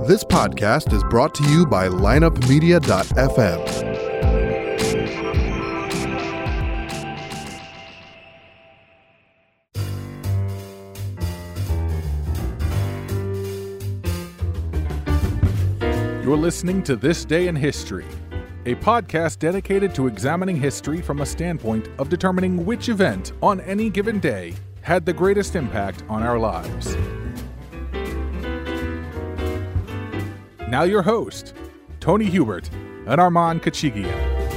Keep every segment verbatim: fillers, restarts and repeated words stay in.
This podcast is brought to you by lineup media dot f m. You're listening to This Day in History, a podcast dedicated to examining history from a standpoint of determining which event on any given day had the greatest impact on our lives. Now your host, Tony Hubert and Armand Kachigian.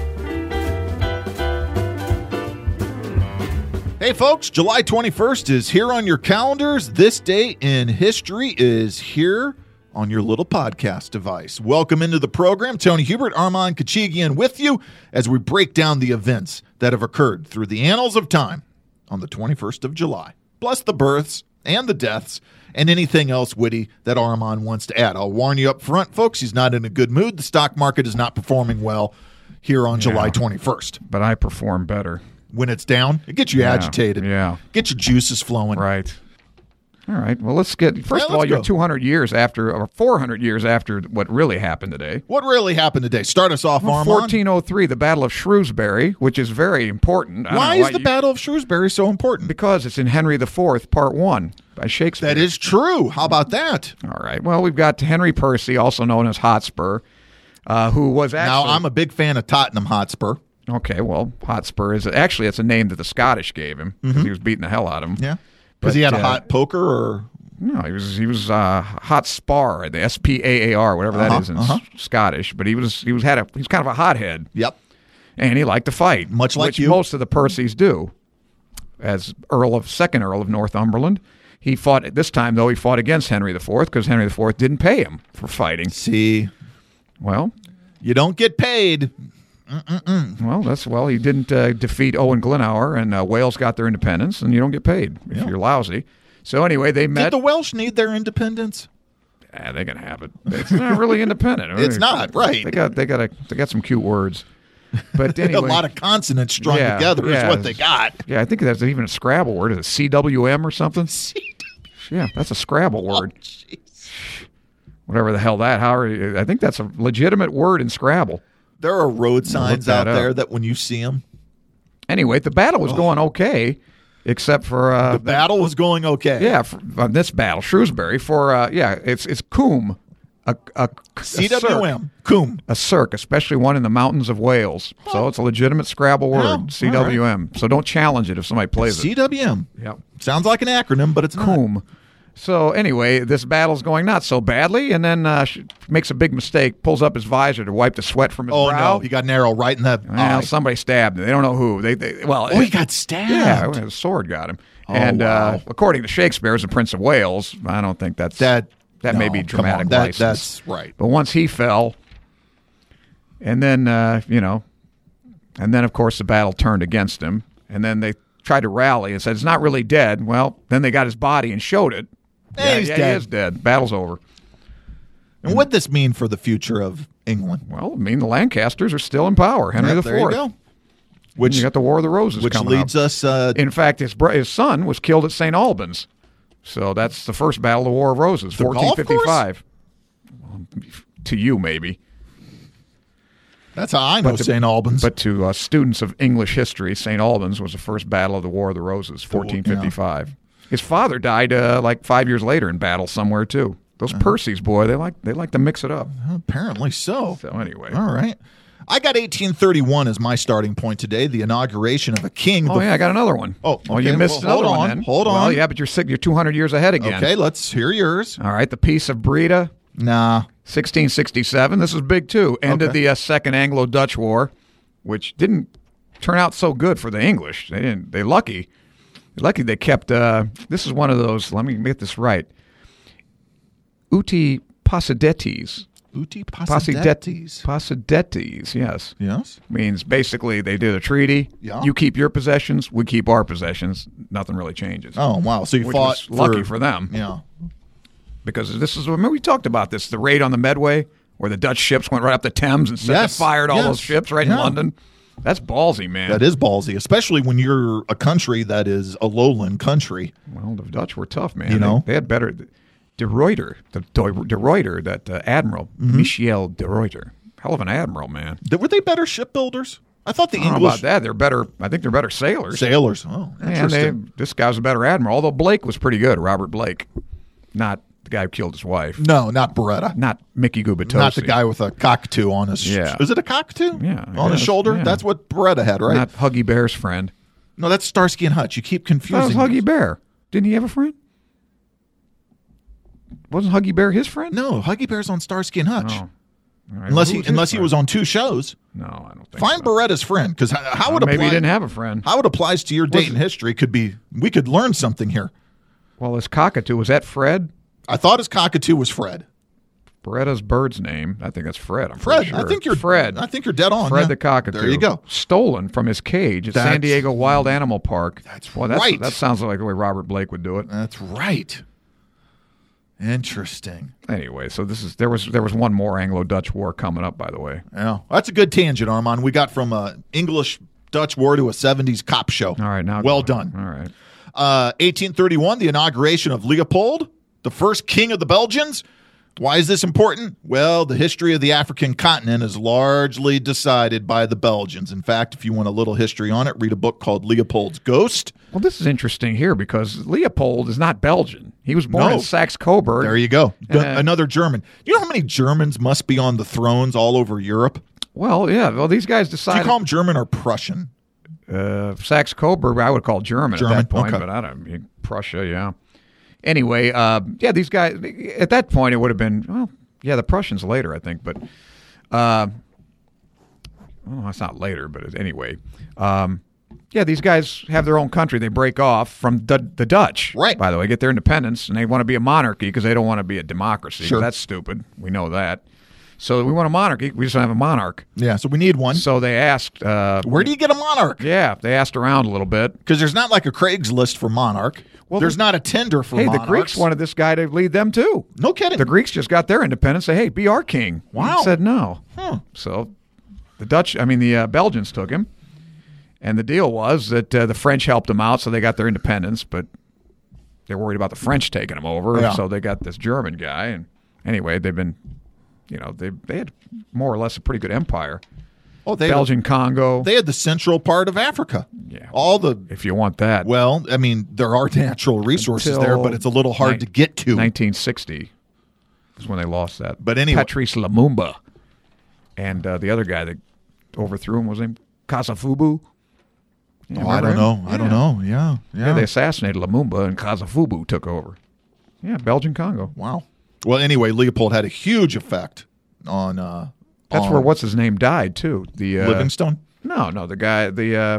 Hey folks, July twenty-first is here on your calendars. This Day in History is here on your little podcast device. Welcome into the program. Tony Hubert, Armand Kachigian with you as we break down the events that have occurred through the annals of time on the twenty-first of July. Plus the births and the deaths and anything else witty that Armand wants to add. I'll warn you up front, folks, he's not in a good mood. The stock market is not performing well here on yeah, July twenty-first. But I perform better. When it's down, it gets you yeah, agitated. Yeah. Get your juices flowing. Right. All right. Well, let's get, first yeah, of all, go. you're two hundred years after, or four hundred years after what really happened today. What really happened today? Start us off, well, Armand. fourteen oh three, the Battle of Shrewsbury, which is very important. I Why is why the you, Battle of Shrewsbury so important? Because it's in Henry the Fourth, Part One, by Shakespeare. That is true. How about that? All right. Well, we've got Henry Percy, also known as Hotspur, uh, who was actually... Now, I'm a big fan of Tottenham Hotspur. Okay, well, Hotspur is... Actually, it's a name that the Scottish gave him, because mm-hmm. he was beating the hell out of him. Yeah. Because he had a uh, hot poker, or... No, he was he was uh, hot spar, the S P A A R, whatever that uh-huh, is in uh-huh. Scottish. But he was he was had a he was kind of a hothead. Yep, and he liked to fight, much like which you. Most of the Percys do. As Earl of second Earl of Northumberland, he fought this time though he fought against Henry the Fourth because Henry the Fourth didn't pay him for fighting. See, well, you don't get paid. Mm-mm-mm. Well, that's well he didn't uh, defeat Owen Glenhour, and uh, Wales got their independence, and you don't get paid if yep. you're lousy. So anyway, they met. Did the Welsh need their independence? Yeah, they can have it. It's not really independent. It's not, right? They got they got a, they got some cute words, but anyway, a lot of consonants strung yeah, together yeah, is what they got. Yeah, I think that's even a Scrabble word. Is it C W M or something? C W. Yeah, that's a Scrabble word. Oh, whatever the hell that. How are you, I think that's a legitimate word in Scrabble. There are road signs out up. there that when you see them. Anyway, the battle was oh. going okay. Except for uh, the battle was going okay. Yeah, for, on this battle, Shrewsbury. For uh, yeah, it's it's Coombe, a, a, a C W M, cirque, Coombe, a cirque, especially one in the mountains of Wales. Oh. So it's a legitimate Scrabble word, oh, C W M. Right. So don't challenge it if somebody plays C W M. it. C W M. Yep. Sounds like an acronym, but it's Coombe. not. So anyway, this battle's going not so badly, and then uh, she makes a big mistake, pulls up his visor to wipe the sweat from his oh, brow. Oh, no, he got an arrow right in the well, eye. Somebody stabbed him. They don't know who. They, they well, Oh, it, he got stabbed. Yeah, a sword got him. Oh, and wow. uh, according to Shakespeare, as the Prince of Wales, I don't think that's that. That no, may be dramatic that, license. That's right. But once he fell, and then uh, you know, and then of course the battle turned against him, and then they tried to rally and said it's not really dead. Well, then they got his body and showed it. Hey, yeah, he's yeah, dead. He is dead. Battle's over. And what'd this mean for the future of England? Well, I mean the Lancasters are still in power. Henry yep, the Fourth. There you go. Which and you got the War of the Roses, which coming leads up. us. Uh, in fact, his bro- his son was killed at Saint Albans, so that's the first battle of the War of Roses, fourteen fifty-five. Well, to you, maybe. That's how I know Saint Albans. But to uh, students of English history, Saint Albans was the first battle of the War of the Roses, fourteen fifty-five. Yeah. His father died uh, like five years later in battle somewhere too. Those uh-huh. Percys, boy, they like they like to mix it up. Apparently so. So anyway, all right. I got eighteen thirty-one as my starting point today. The inauguration of a king. Oh yeah, I got another one. Oh, okay. well, you missed well, another hold one. On, then. Hold on. Well, yeah, but you're sick. You're two hundred years ahead again. Okay, let's hear yours. All right, the Peace of Breda. Nah. sixteen sixty-seven. This is big too. Ended okay. the uh, Second Anglo-Dutch War, which didn't turn out so good for the English. They didn't. They lucky. Lucky they kept. Uh, this is one of those. Let me get this right. Uti Possidetes. Uti Possidetes. Possidetes. Yes. Yes. Means basically they did a treaty. Yeah. You keep your possessions. We keep our possessions. Nothing really changes. Oh wow! So you which fought. Was lucky for, for them. Yeah. Because this is. Remember we talked about this. The raid on the Medway, where the Dutch ships went right up the Thames and set yes. fired all yes. those ships right yeah. in London. That's ballsy, man. That is ballsy, especially when you're a country that is a lowland country. Well, the Dutch were tough, man. You know? They, they had better. de Ruyter, the de, de Ruyter, that uh, admiral, Mm-hmm. Michel de Ruyter. Hell of an admiral, man. Th- Were they better shipbuilders? I thought the I don't know English about that. They're better. I think they're better sailors. sailors. Oh, And interesting. they, this guy was a better admiral, although Blake was pretty good, Robert Blake. Not the guy who killed his wife. no, not Beretta. Not Mickey Gubitosi. Not the guy with a cockatoo on his. Yeah. Is it a cockatoo? Yeah, I On his guess, shoulder. yeah. That's what Beretta had, right? Not Huggy Bear's friend. no, that's Starsky and Hutch. You keep That was confusing. Huggy Bear. Didn't he have a friend? Wasn't Huggy Bear his friend? No, Huggy Bear's on Starsky and Hutch. Oh. All right, Unless who he was his unless he friend? was on two shows. No, I don't think Find so. Beretta's friend, because how Well, it maybe apply, he didn't have a friend. how it applies to your Dayton it- history could be. We could learn something here. Well, his cockatoo, was that Fred? I thought his cockatoo was Fred. Beretta's bird's name. I think that's Fred. I'm Fred, pretty sure. I think you're Fred. I think you're dead on. Fred yeah. the cockatoo. There you go. Stolen from his cage at That's- San Diego Wild Animal Park. That's well, that's right. That sounds like the way Robert Blake would do it. That's right. Interesting. Anyway, so this is there was there was one more Anglo-Dutch war coming up, by the way. Yeah, that's a good tangent, Armand. We got from a English Dutch war to a seventies cop show. All right, now well done. All right. Uh, eighteen thirty-one, the inauguration of Leopold, the first king of the Belgians. Why is this important? Well, the history of the African continent is largely decided by the Belgians. In fact, if you want a little history on it, read a book called Leopold's Ghost. Well, this is interesting here because Leopold is not Belgian. He was born No. in Saxe-Coburg. There you go. Uh, Another German. You know how many Germans must be on the thrones all over Europe? Well, yeah. Well, these guys Do you decided call them German or Prussian? uh, Saxe-Coburg. I would call German, German, at that point, okay. but I don't. mean, Prussia, yeah. Anyway, uh, yeah, these guys at that point it would have been well, yeah, the Prussians later, I think, but uh, well, that's not later, but anyway, um, yeah, these guys have their own country. They break off from the, the Dutch, Right. By the way, get their independence, and they want to be a monarchy because they don't want to be a democracy. 'Cause Sure. that's stupid. We know that. So we want a monarchy. We just don't have a monarch. Yeah, so we need one. So they asked. Uh, Where do you get a monarch? yeah, they asked around a little bit. Because there's not like a Craigslist for monarch. Well, there's the- not a tender for Hey, monarchs. the Greeks wanted this guy to lead them too. No kidding. The Greeks just got their independence. Say, hey, be our king. Wow. He said no. Huh. So the Dutch, I mean the uh, Belgians took him, and the deal was that uh, the French helped them out, so they got their independence. But they're worried about the French taking them over, Yeah. so they got this German guy. And anyway, they've been, you know, they they had more or less a pretty good empire. Oh, they Belgian Congo, They had the central part of Africa. Yeah. All the if you want that. well, I mean, there are natural resources there, Until but it's a little hard ni- to get to. nineteen sixty is when they lost that. But anyway- Patrice Lumumba and uh, the other guy that overthrew him was named Kasafubu. Yeah, Oh, I remember don't him? know. I don't Yeah. know. Yeah, yeah. Yeah, they assassinated Lumumba and Kasafubu took over. Yeah, Belgian Congo. wow. Well, anyway, Leopold had a huge effect on. Uh, That's on where what's his name died too. The uh, Livingstone. No, no, the guy, the uh,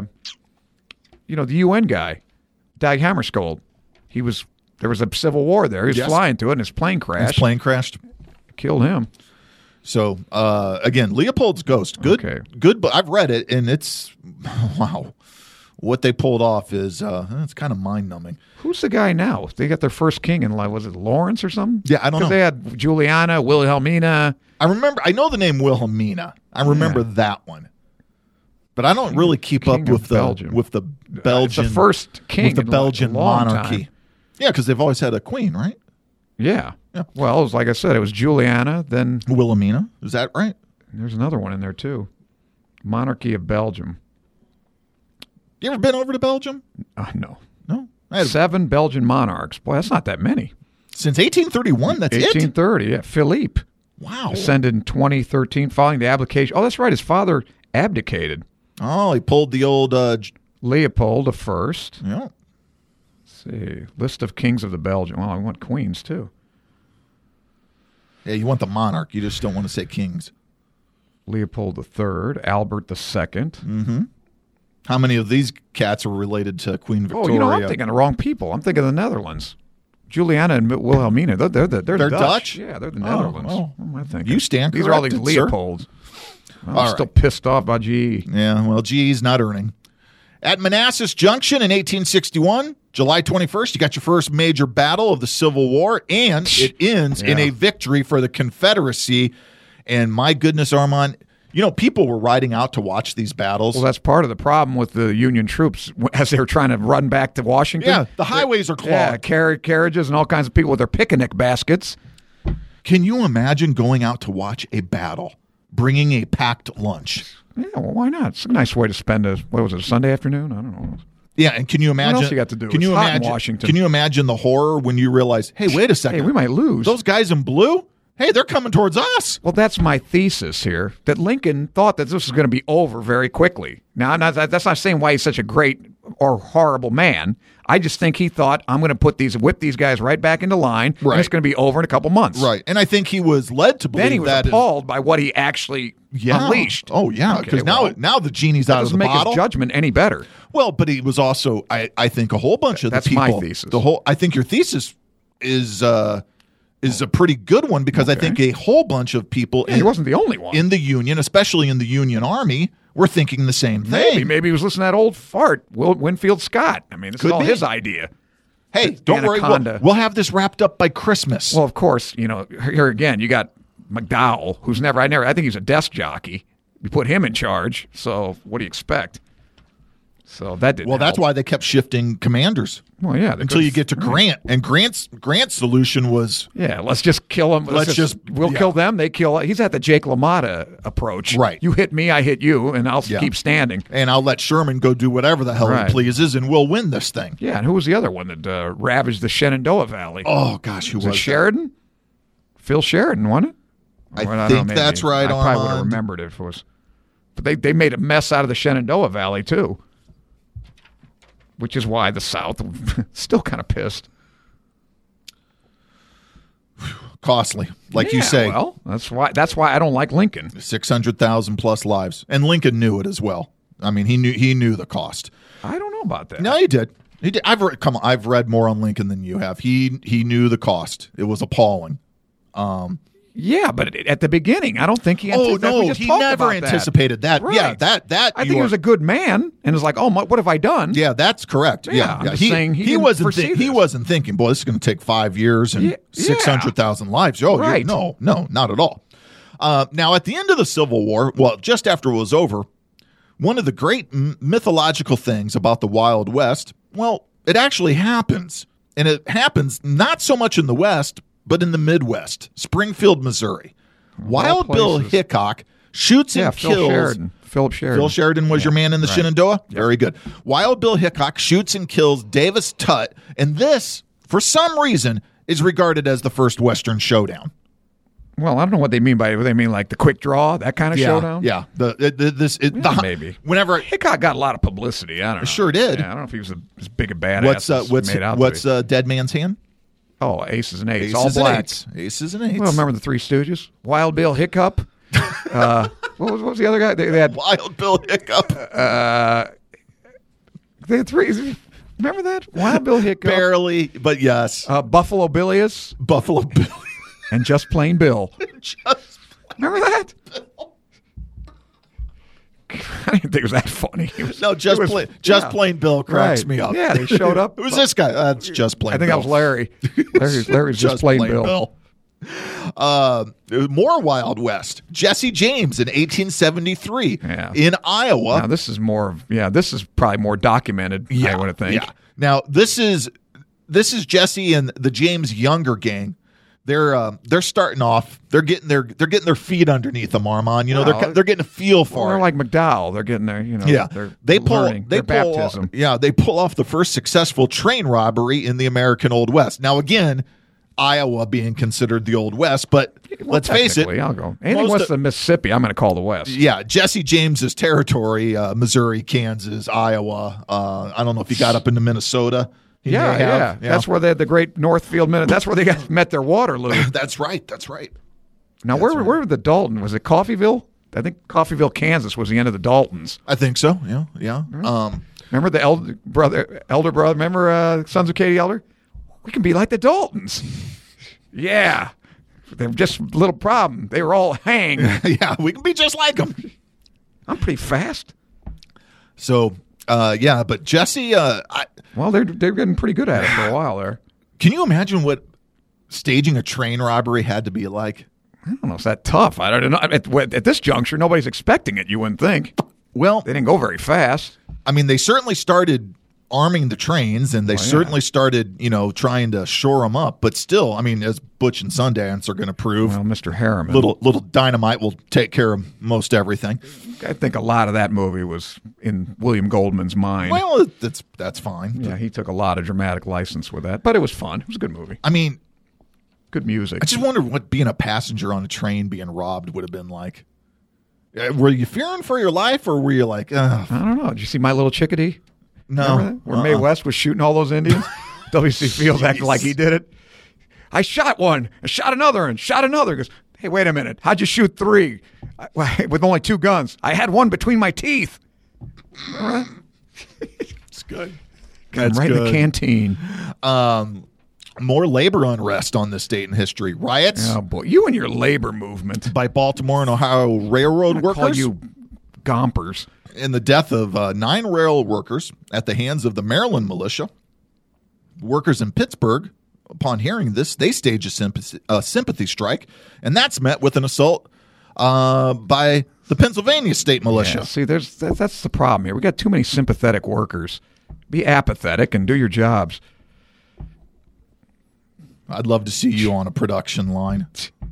you know, the U N guy, Dag Hammarskjöld. He was there was a civil war there. He was Yes. flying to it, and his plane His crashed, plane crashed. killed him. So uh, again, Leopold's Ghost. Good, Okay. good. But I've read it, and it's wow. What they pulled off is uh, it's kind of mind numbing. Who's the guy now? They got their first king in life. Was it Lawrence or something? Yeah, I don't know. Because they had Juliana, Wilhelmina. I remember. I know the name Wilhelmina. I remember Yeah. that one, but I don't really keep King up of with the Belgium. with the Uh, Belgian it's the first king with the in, like, Belgian a long monarchy. time. Yeah, because they've always had a queen, right? Yeah. Yeah. Well, it was like I said, it was Juliana. Then Wilhelmina. Is that right? there's another one in there too. Monarchy of Belgium. You ever been over to Belgium? Uh, no. No. I had, Seven Belgian monarchs. Boy, that's not that many. since eighteen thirty-one. That's eighteen it. thirty. Yeah. Philippe Wow. ascended in twenty thirteen following the abdication. Oh, that's right. His father abdicated. Oh, he pulled the old. Uh, j- Leopold the First. yeah. Let's see. List of kings of the Belgium. Well, I want queens too. Yeah. You want the monarch. You just don't want to say kings. Leopold the Third. Albert the Second. How many of these cats are related to Queen Victoria? Oh, you know, I'm thinking the wrong people. I'm thinking the Netherlands. Juliana and Wilhelmina, they're they're, they're, They're Dutch. Dutch? Yeah, they're the Oh, Netherlands. well. What am I thinking? You stand These are all these corrected, sir. Leopolds. Well, All I'm still right. pissed off about G E. Yeah, well, geez, not earning. At Manassas Junction in eighteen sixty-one, July twenty-first, you got your first major battle of the Civil War, and it ends in Yeah. a victory for the Confederacy. And my goodness, Armand, You know, people were riding out to watch these battles. Well, that's part of the problem with the Union troops as they were trying to run back to Washington. Yeah, the highways are clogged. Yeah, car- carriages and all kinds of people with their picnic baskets. Can you imagine going out to watch a battle, bringing a packed lunch? Yeah, well, why not? It's a nice way to spend a, what was it, a Sunday afternoon? I don't know. Yeah, and can you imagine? What else you got to do? Can It's you hot in imagine? Washington. Can you imagine the horror when you realize, hey, wait a second, Hey, we might lose. those guys in blue, hey, they're coming towards us. Well, that's my thesis here, that Lincoln thought that this was going to be over very quickly. Now, I'm not, that's not saying why he's such a great or horrible man. I just think he thought, I'm going to put these, whip these guys right back into line, Right. and it's going to be over in a couple months. Right, and I think he was led to believe Then he was that. appalled by what he actually yeah. unleashed. Oh yeah, because Okay, now well, now the genie's that out of doesn't the make bottle. his judgment any better. Well, but he was also, I, I think, a whole bunch of That's the my people. thesis. The whole, I think your thesis is uh, is a pretty good one because I Okay. think a whole bunch of people Yeah, in, he wasn't the only one. in the Union, especially in the Union Army, were thinking the same thing. maybe, maybe he was listening to that old fart, Will Winfield Scott. I mean, this Could is all be. his idea. Hey, The don't worry, we'll, Anaconda. we'll have this wrapped up by Christmas. Well, of course, you know, here again, you got McDowell, who's never, I never, I think he's a desk jockey. You put him in charge, so what do you expect? So that didn't well, that's help. why they kept shifting commanders Well, yeah. they until could- you get to Grant, and Grant's Grant's solution was Yeah, let's just kill them. Let's just- we'll yeah. kill them. They kill. He's at the Jake LaMotta approach. Right. You hit me, I hit you, and I'll Yeah. keep standing. and I'll let Sherman go do whatever the hell Right. he pleases, and we'll win this thing. Yeah, and who was the other one that uh, ravaged the Shenandoah Valley? Oh gosh, who was was, it that? Sheridan? Phil Sheridan, wasn't it? I Or don't think know, that's maybe. right, I probably would have Armand. remembered it if it was. But they, they made a mess out of the Shenandoah Valley, too. Which is why the South still kind of pissed. Costly, like you Yeah, say, Well, that's why that's why I don't like Lincoln. six hundred thousand plus lives, and Lincoln knew it as well. I mean, he knew he knew the cost. I don't know about that. No, he did. He did. I've read, come on. I've read more on Lincoln than you have. He he knew the cost. It was appalling. Yeah, but at the beginning, I don't think he. Oh anticipated- we no, just he talked never about that. anticipated that. Yeah, Right. that that. I you think he are- was a good man, and was like, "Oh, my, what have I done?" Yeah, that's correct. Yeah, Yeah, I'm yeah. just He, saying he he didn't wasn't foresee think, he this. wasn't thinking, boy, this is going to take five years and Yeah, six hundred thousand lives. Oh, you're- Right. no, no, not at all. Uh, now, at the end of the Civil War, well, just after it was over, one of the great m- mythological things about the Wild West, well, it actually happens, and it happens not so much in the West, but in the Midwest, Springfield, Missouri. Wild Bill places. Hickok shoots Yeah, and Phil kills. Sheridan. Philip Sheridan. Phil Sheridan was your man in the Right. Shenandoah? Very good. Wild Bill Hickok shoots and kills Davis Tutt, and this, for some reason, is regarded as the first Western showdown. Well, I don't know what they mean by it. They mean like the quick draw, that kind of showdown. Yeah. The, it- the- this, it, Yeah, the, maybe. Whenever Hickok got a lot of publicity. I don't know. Sure did. Yeah, I don't know if he was a, as big a badass. what's uh, as what's made out what's to be. uh, Dead Man's Hand? Oh, aces and eights, Aces all and black. eights. Aces and eights. Well, remember the Three Stooges? Wild Bill Hiccup. uh, what, was, what was the other guy? They, they had Wild Bill Hiccup. they had three. Remember that Wild Bill Hiccup, Barely, but yes. uh, Buffalo Bilius, Buffalo Bill. and Just Plain Bill. Just Remember that? I didn't think it was that funny. It was, no, just it was- plain, just yeah. plain Bill cracks Right. me up. Yeah, they showed up. Who's this guy? Uh, it's just plain. I think Bill. that was Larry. Larry's, Larry's just, plain, Bill. Uh, more Wild West. Jesse James in eighteen seventy-three Yeah. in Iowa. Now this is more. of yeah, this is probably more documented. I would think. Yeah. Now this is this is Jesse and the James Younger gang. They're uh, they're starting off. They're getting their they're getting their feet underneath them, Armand. You know, Well, they're they're getting a feel Well, for they're it. like McDowell. They're getting their, you know, Yeah, they're they pull. learning, They their pull. baptism. Yeah, they pull off the first successful train robbery in the American Old West. Now, again, Iowa being considered the Old West, but Well, let's face it. technically, I'll go. Anything most west of- of Mississippi, I'm going to call the West. Yeah, Jesse James's territory: uh, Missouri, Kansas, Iowa. Uh, I don't know if he got up into Minnesota. He Yeah, may yeah, have. That's where they had the great Northfield minute. That's where they got met their Waterloo. That's right. That's right. Now, where where were the Dalton? Was it Coffeyville? I think Coffeyville, Kansas, was the end of the Daltons. I think so. Yeah, yeah. Um, Remember the elder brother, elder brother? Remember uh, Sons of Katie Elder? We can be like the Daltons. Yeah, they were just a little problem. They were all hanged. yeah, we can be just like him. I'm pretty fast. So, uh, yeah, but Jesse, uh, I, Well, they're they're getting pretty good at it for a while there. can you imagine what staging a train robbery had to be like? I don't know. Is that tough? I don't know. At, at this juncture, nobody's expecting it, you wouldn't think. Well, They didn't go very fast. I mean, they certainly started arming the trains, and they Oh, yeah. certainly started, you know, trying to shore them up. But still, I mean, as Butch and Sundance are going to prove, Well, Mister Harriman. little little dynamite will take care of most everything. I think a lot of that movie was in William Goldman's mind. Well, that's that's fine. yeah, he took a lot of dramatic license with that, but it was fun. It was a good movie. I mean, Good music. I just wonder what being a passenger on a train being robbed would have been like. Uh, Were you fearing for your life, or were you like, Ugh, I don't know. Did you see My Little Chickadee? Remember no? that? Where Mae uh-uh. West was shooting all those Indians? W C Fields acted like he did it. I shot one, and shot another, and shot another. He goes, hey, wait a minute. How'd you shoot three I, with only two guns? I had one between my teeth. It's good. That's right in the canteen. Um, more labor unrest on this date in history. Riots Oh, boy. You and your labor movement. by Baltimore and Ohio railroad I workers. call you gompers. In the death of uh, nine rail workers at the hands of the Maryland militia. Workers in Pittsburgh, upon hearing this, they stage a sympathy, a sympathy strike, and that's met with an assault uh, by the Pennsylvania state militia. Yeah, see, there's that, that's the problem here. We got too many sympathetic workers. Be apathetic and do your jobs. I'd love to see you on a production line.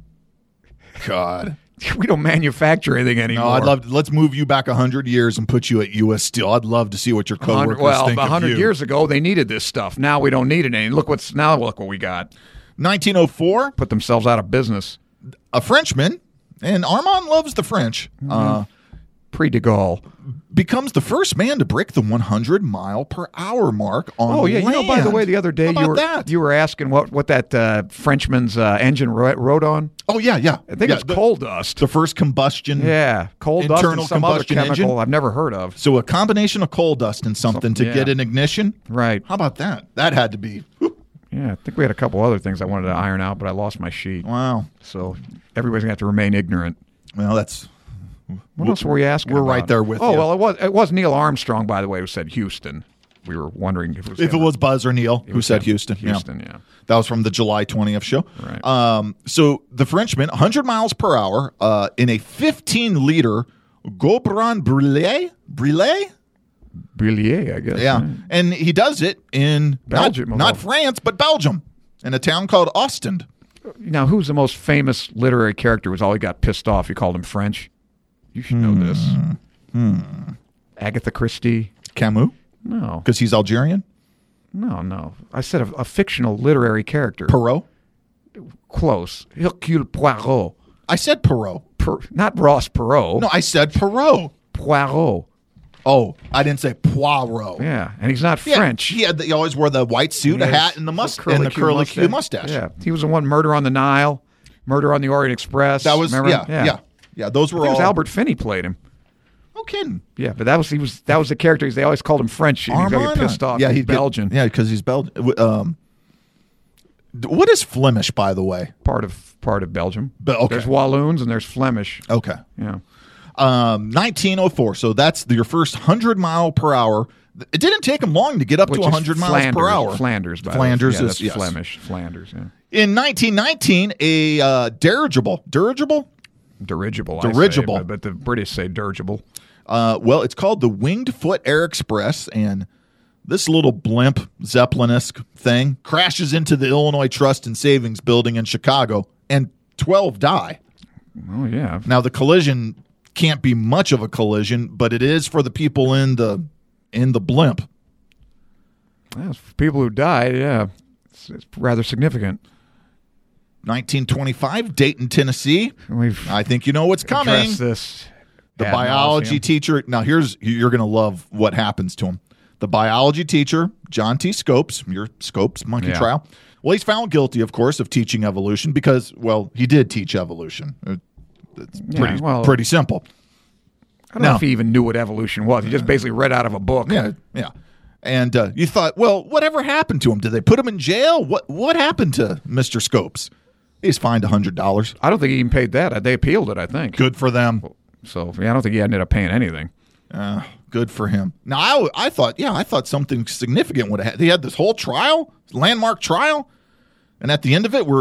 God. We don't manufacture anything anymore. No, I'd love to, let's move you back one hundred years and put you at U S Steel. I'd love to see what your one hundred coworkers well, think one of hundred you. years ago, they needed this stuff. Now we don't need it any. Look what's now. Look what we got. nineteen oh four, Put themselves out of business. a Frenchman, and Armand loves the French, uh, Pre de Gaulle. becomes the first man to break the one hundred mile per hour mark on Oh yeah, you know. By the land. way, the other day How you about were that? you were asking what what that uh, Frenchman's uh, engine ro- rode on. Oh yeah, yeah. I think yeah, it's the, coal dust. The first combustion. Yeah, coal dust internal and some other combustion chemical engine. I've never heard of. So a combination of coal dust and something to yeah. get an ignition. Right. How about that? That had to be. whew, Yeah, I think we had a couple other things I wanted to iron out, but I lost my sheet. Wow. So everybody's gonna have to remain ignorant. Well, that's. What else were we asking? We're about? right there with oh, you. well, it was it was Neil Armstrong, by the way, who said Houston. We were wondering if it was If it him. was Buzz or Neil who was said him. Houston. Yeah. Houston, yeah. That was from the July twentieth show. Right. Um, so the Frenchman, one hundred miles per hour uh, in a fifteen liter Gobran Brûlé. Brûlé? Brillier, I guess. Yeah. right? And he does it in Belgium, not, not of all- France, but Belgium, in a town called Ostend. Now, who's the most famous literary character who was always got pissed off? You called him French. You should know this. Hmm. Agatha Christie. Camus, No, because he's Algerian. no, no. I said a, a fictional literary character. Perrault. Close. Hercule Poirot. I said Perrault. Per, not Ross Perot. No, I said Perrault. Poirot. Oh, I didn't say Poirot. Yeah, and he's not Yeah, French. He had the, he always wore the white suit, a He has hat, and the must curly and the Q curly Q mustache. Yeah, he was the one. Murder on the Nile, Murder on the Orient Express. That was Remember? yeah, yeah, yeah, Those I were think it all. was Albert Finney played him. No kidding. Yeah, but that was he was that was the character. They always called him French. And he got Armand? pissed off. Yeah, he's he'd get- Belgian. yeah, because he's Belgian. Um, what is Flemish, by the way? Part of part of Belgium. But- okay. There's Walloons and there's Flemish. Okay. Yeah. Um, nineteen oh four. So that's your first hundred mile per hour. It didn't take him long to get up Which to is hundred miles Flanders, per hour. Flanders, by Flanders the way. Yeah, is that's yes. Flemish. Flanders. Yeah. In nineteen nineteen, a uh, dirigible, dirigible. Dirigible. I say, Dirigible. but, but the British say dirigible. Uh, well, it's called the Winged Foot Air Express, and this little blimp Zeppelin-esque thing crashes into the Illinois Trust and Savings Building in Chicago, and twelve die. Oh yeah. Now, the collision can't be much of a collision, but it is for the people in the in the blimp. Well, for people who died, yeah, it's, it's rather significant. nineteen twenty-five, Dayton, Tennessee. We've I think you know what's coming. addressed this. The ad biology nauseam. teacher. Now, here's you're going to love what happens to him. The biology teacher, John T. Scopes, your Scopes monkey Yeah. trial. Well, he's found guilty, of course, of teaching evolution because, well, he did teach evolution. It- It's Yeah, pretty well- pretty simple. I don't know No. if he even knew what evolution was. He just basically read out of a book. Yeah, yeah. And uh, you thought, well, whatever happened to him? Did they put him in jail? What what happened to Mister Scopes? He's fined one hundred dollars. I don't think he even paid that. They appealed it, I think. Good for them. So yeah, I don't think he ended up paying anything. Uh, good for him. Now, I, I thought, yeah, I thought something significant would have. They had this whole trial, landmark trial, and at the end of it, we're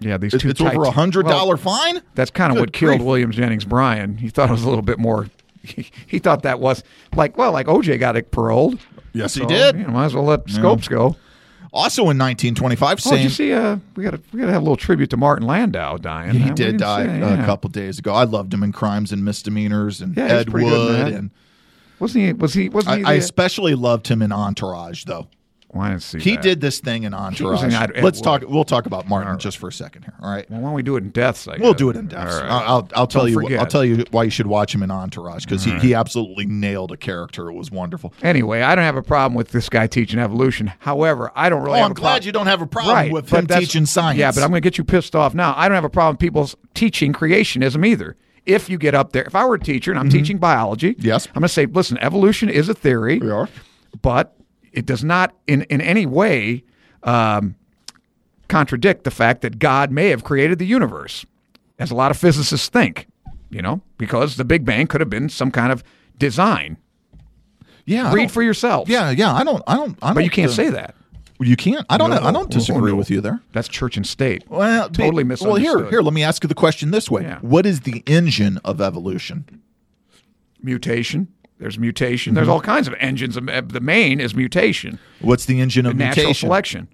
Yeah, these It- two it's over a types- hundred dollar well, fine. That's kind of Good what killed grief. William Jennings Bryan. He thought it was a little bit more. He, he thought that was like, well, like O J got it paroled. Yes, he So, did. You know, might as well let Scopes go. Also in nineteen twenty-five, Oh, did same. you see? Uh, we got to we got to have a little tribute to Martin Landau dying. He Uh, we did didn't die say, uh, yeah. a couple days ago. I loved him in Crimes and Misdemeanors and Yeah, he was Ed pretty good in Wood, that. and Wasn't he? Was he? Wasn't I, he? I the- especially loved him in Entourage, though. well, I didn't see He that. did this thing in Entourage. in Ed- Ed Let's Wood. talk. We'll talk about Martin just for a second here. All right. Well, why don't we do it in deaths? I We'll guess? do it in depth. All right. I'll, I'll, I'll tell Don't you. forget. I'll tell you why you should watch him in Entourage because he, he absolutely nailed a character. It was wonderful. Anyway, I don't have a problem with this guy teaching evolution. However, I don't really Oh, have I'm a glad problem. you don't have a problem right, with but him that's- teaching science. Yeah, but I'm going to get you pissed off now. I don't have a problem with people teaching creationism either. If you get up there, if I were a teacher and I'm teaching biology, Yes. I'm going to say, listen, evolution is a theory, We are. but it does not in, in any way um, contradict the fact that God may have created the universe, as a lot of physicists think, you know, because the Big Bang could have been some kind of design. Yeah. I Read don't- for yourself. Yeah, yeah. I don't. I don't. I don't. But you can't uh, say that. You can't. I don't. No, I don't disagree no. with you there. That's church and state. Well, Totally be- Well, here, misunderstood. here. Let me ask you the question this way: Yeah. What is the engine of evolution? Mutation. There's mutation. Mm-hmm. There's all kinds of engines. Uh, The main is mutation. What's the engine of Natural mutation? selection.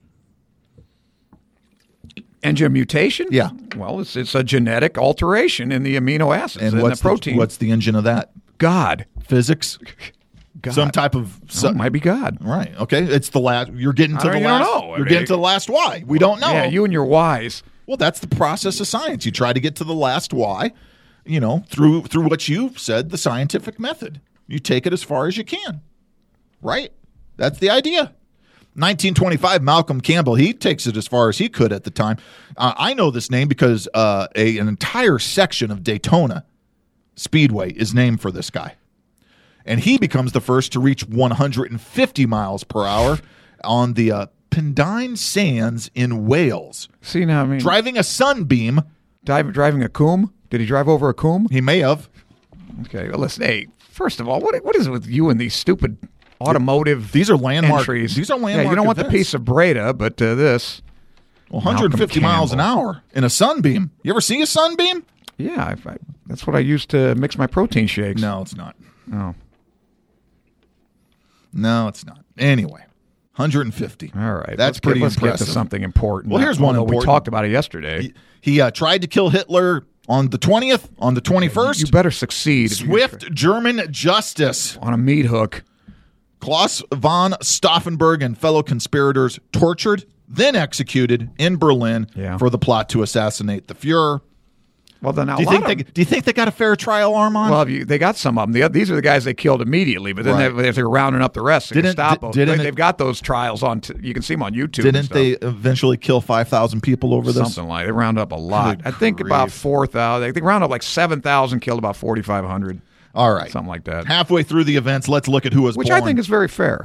Engine of mutation? Yeah. Well, it's it's a genetic alteration in the amino acids And and what's the protein. what's the engine of that? God? Physics. God. Some type of. Oh, Some, it might be God. Right. Okay. It's the last. You're getting to I the don't- you don't last. know. I You're mean- getting to the last why. We don't know. Yeah, you and your whys. Well, that's the process of science. You try to get to the last why, you know, through through what you said, the scientific method. You take it as far as you can. Right? That's the idea. nineteen twenty-five, Malcolm Campbell, he takes it as far as he could at the time. Uh, I know this name because uh, a, an entire section of Daytona Speedway is named for this guy. And he becomes the first to reach one hundred fifty miles per hour on the uh, Pendine Sands in Wales. See now, I mean, Driving a Sunbeam, dive, driving a coom. Did he drive over a coom? he may have. Okay, well, listen. Hey, first of all, what what is it with you and these stupid automotive? These are landmark. entries? These are landmark. Yeah, you don't want the events. piece of Breda, but uh, this. Well, one hundred fifty Malcolm miles an Campbell. hour in a Sunbeam. You ever see a Sunbeam? Yeah, I, I, that's what I use to mix my protein shakes. No, it's not. Oh, No, it's not. Anyway, one hundred fifty. all right. That's let's pretty get, let's impressive. get to something important. Well, here's one Although important. We talked about it yesterday. He, he uh, tried to kill Hitler on the twentieth, on the twenty-first. You better succeed. if you're Swift German justice. on a meat hook. Klaus von Stauffenberg and fellow conspirators tortured, then executed in Berlin Yeah. for the plot to assassinate the Fuhrer. Well, then a Do you lot think of they, do you think they got a fair trial, Armand? Well, if you, they got some of them. The, these are the guys they killed immediately, but then Right. they, if they're rounding up the rest, the Didn't- Gestapo, di- didn't they, it- they've got those trials on. T- you can see them on YouTube. and Didn't stuff. they eventually kill five thousand people over this? Something like they round up a lot. Good I think about grief. four thousand. They round up like seven thousand, killed about forty five hundred, All right. something like that. Halfway through the events, let's look at who was Which born. I think is very fair.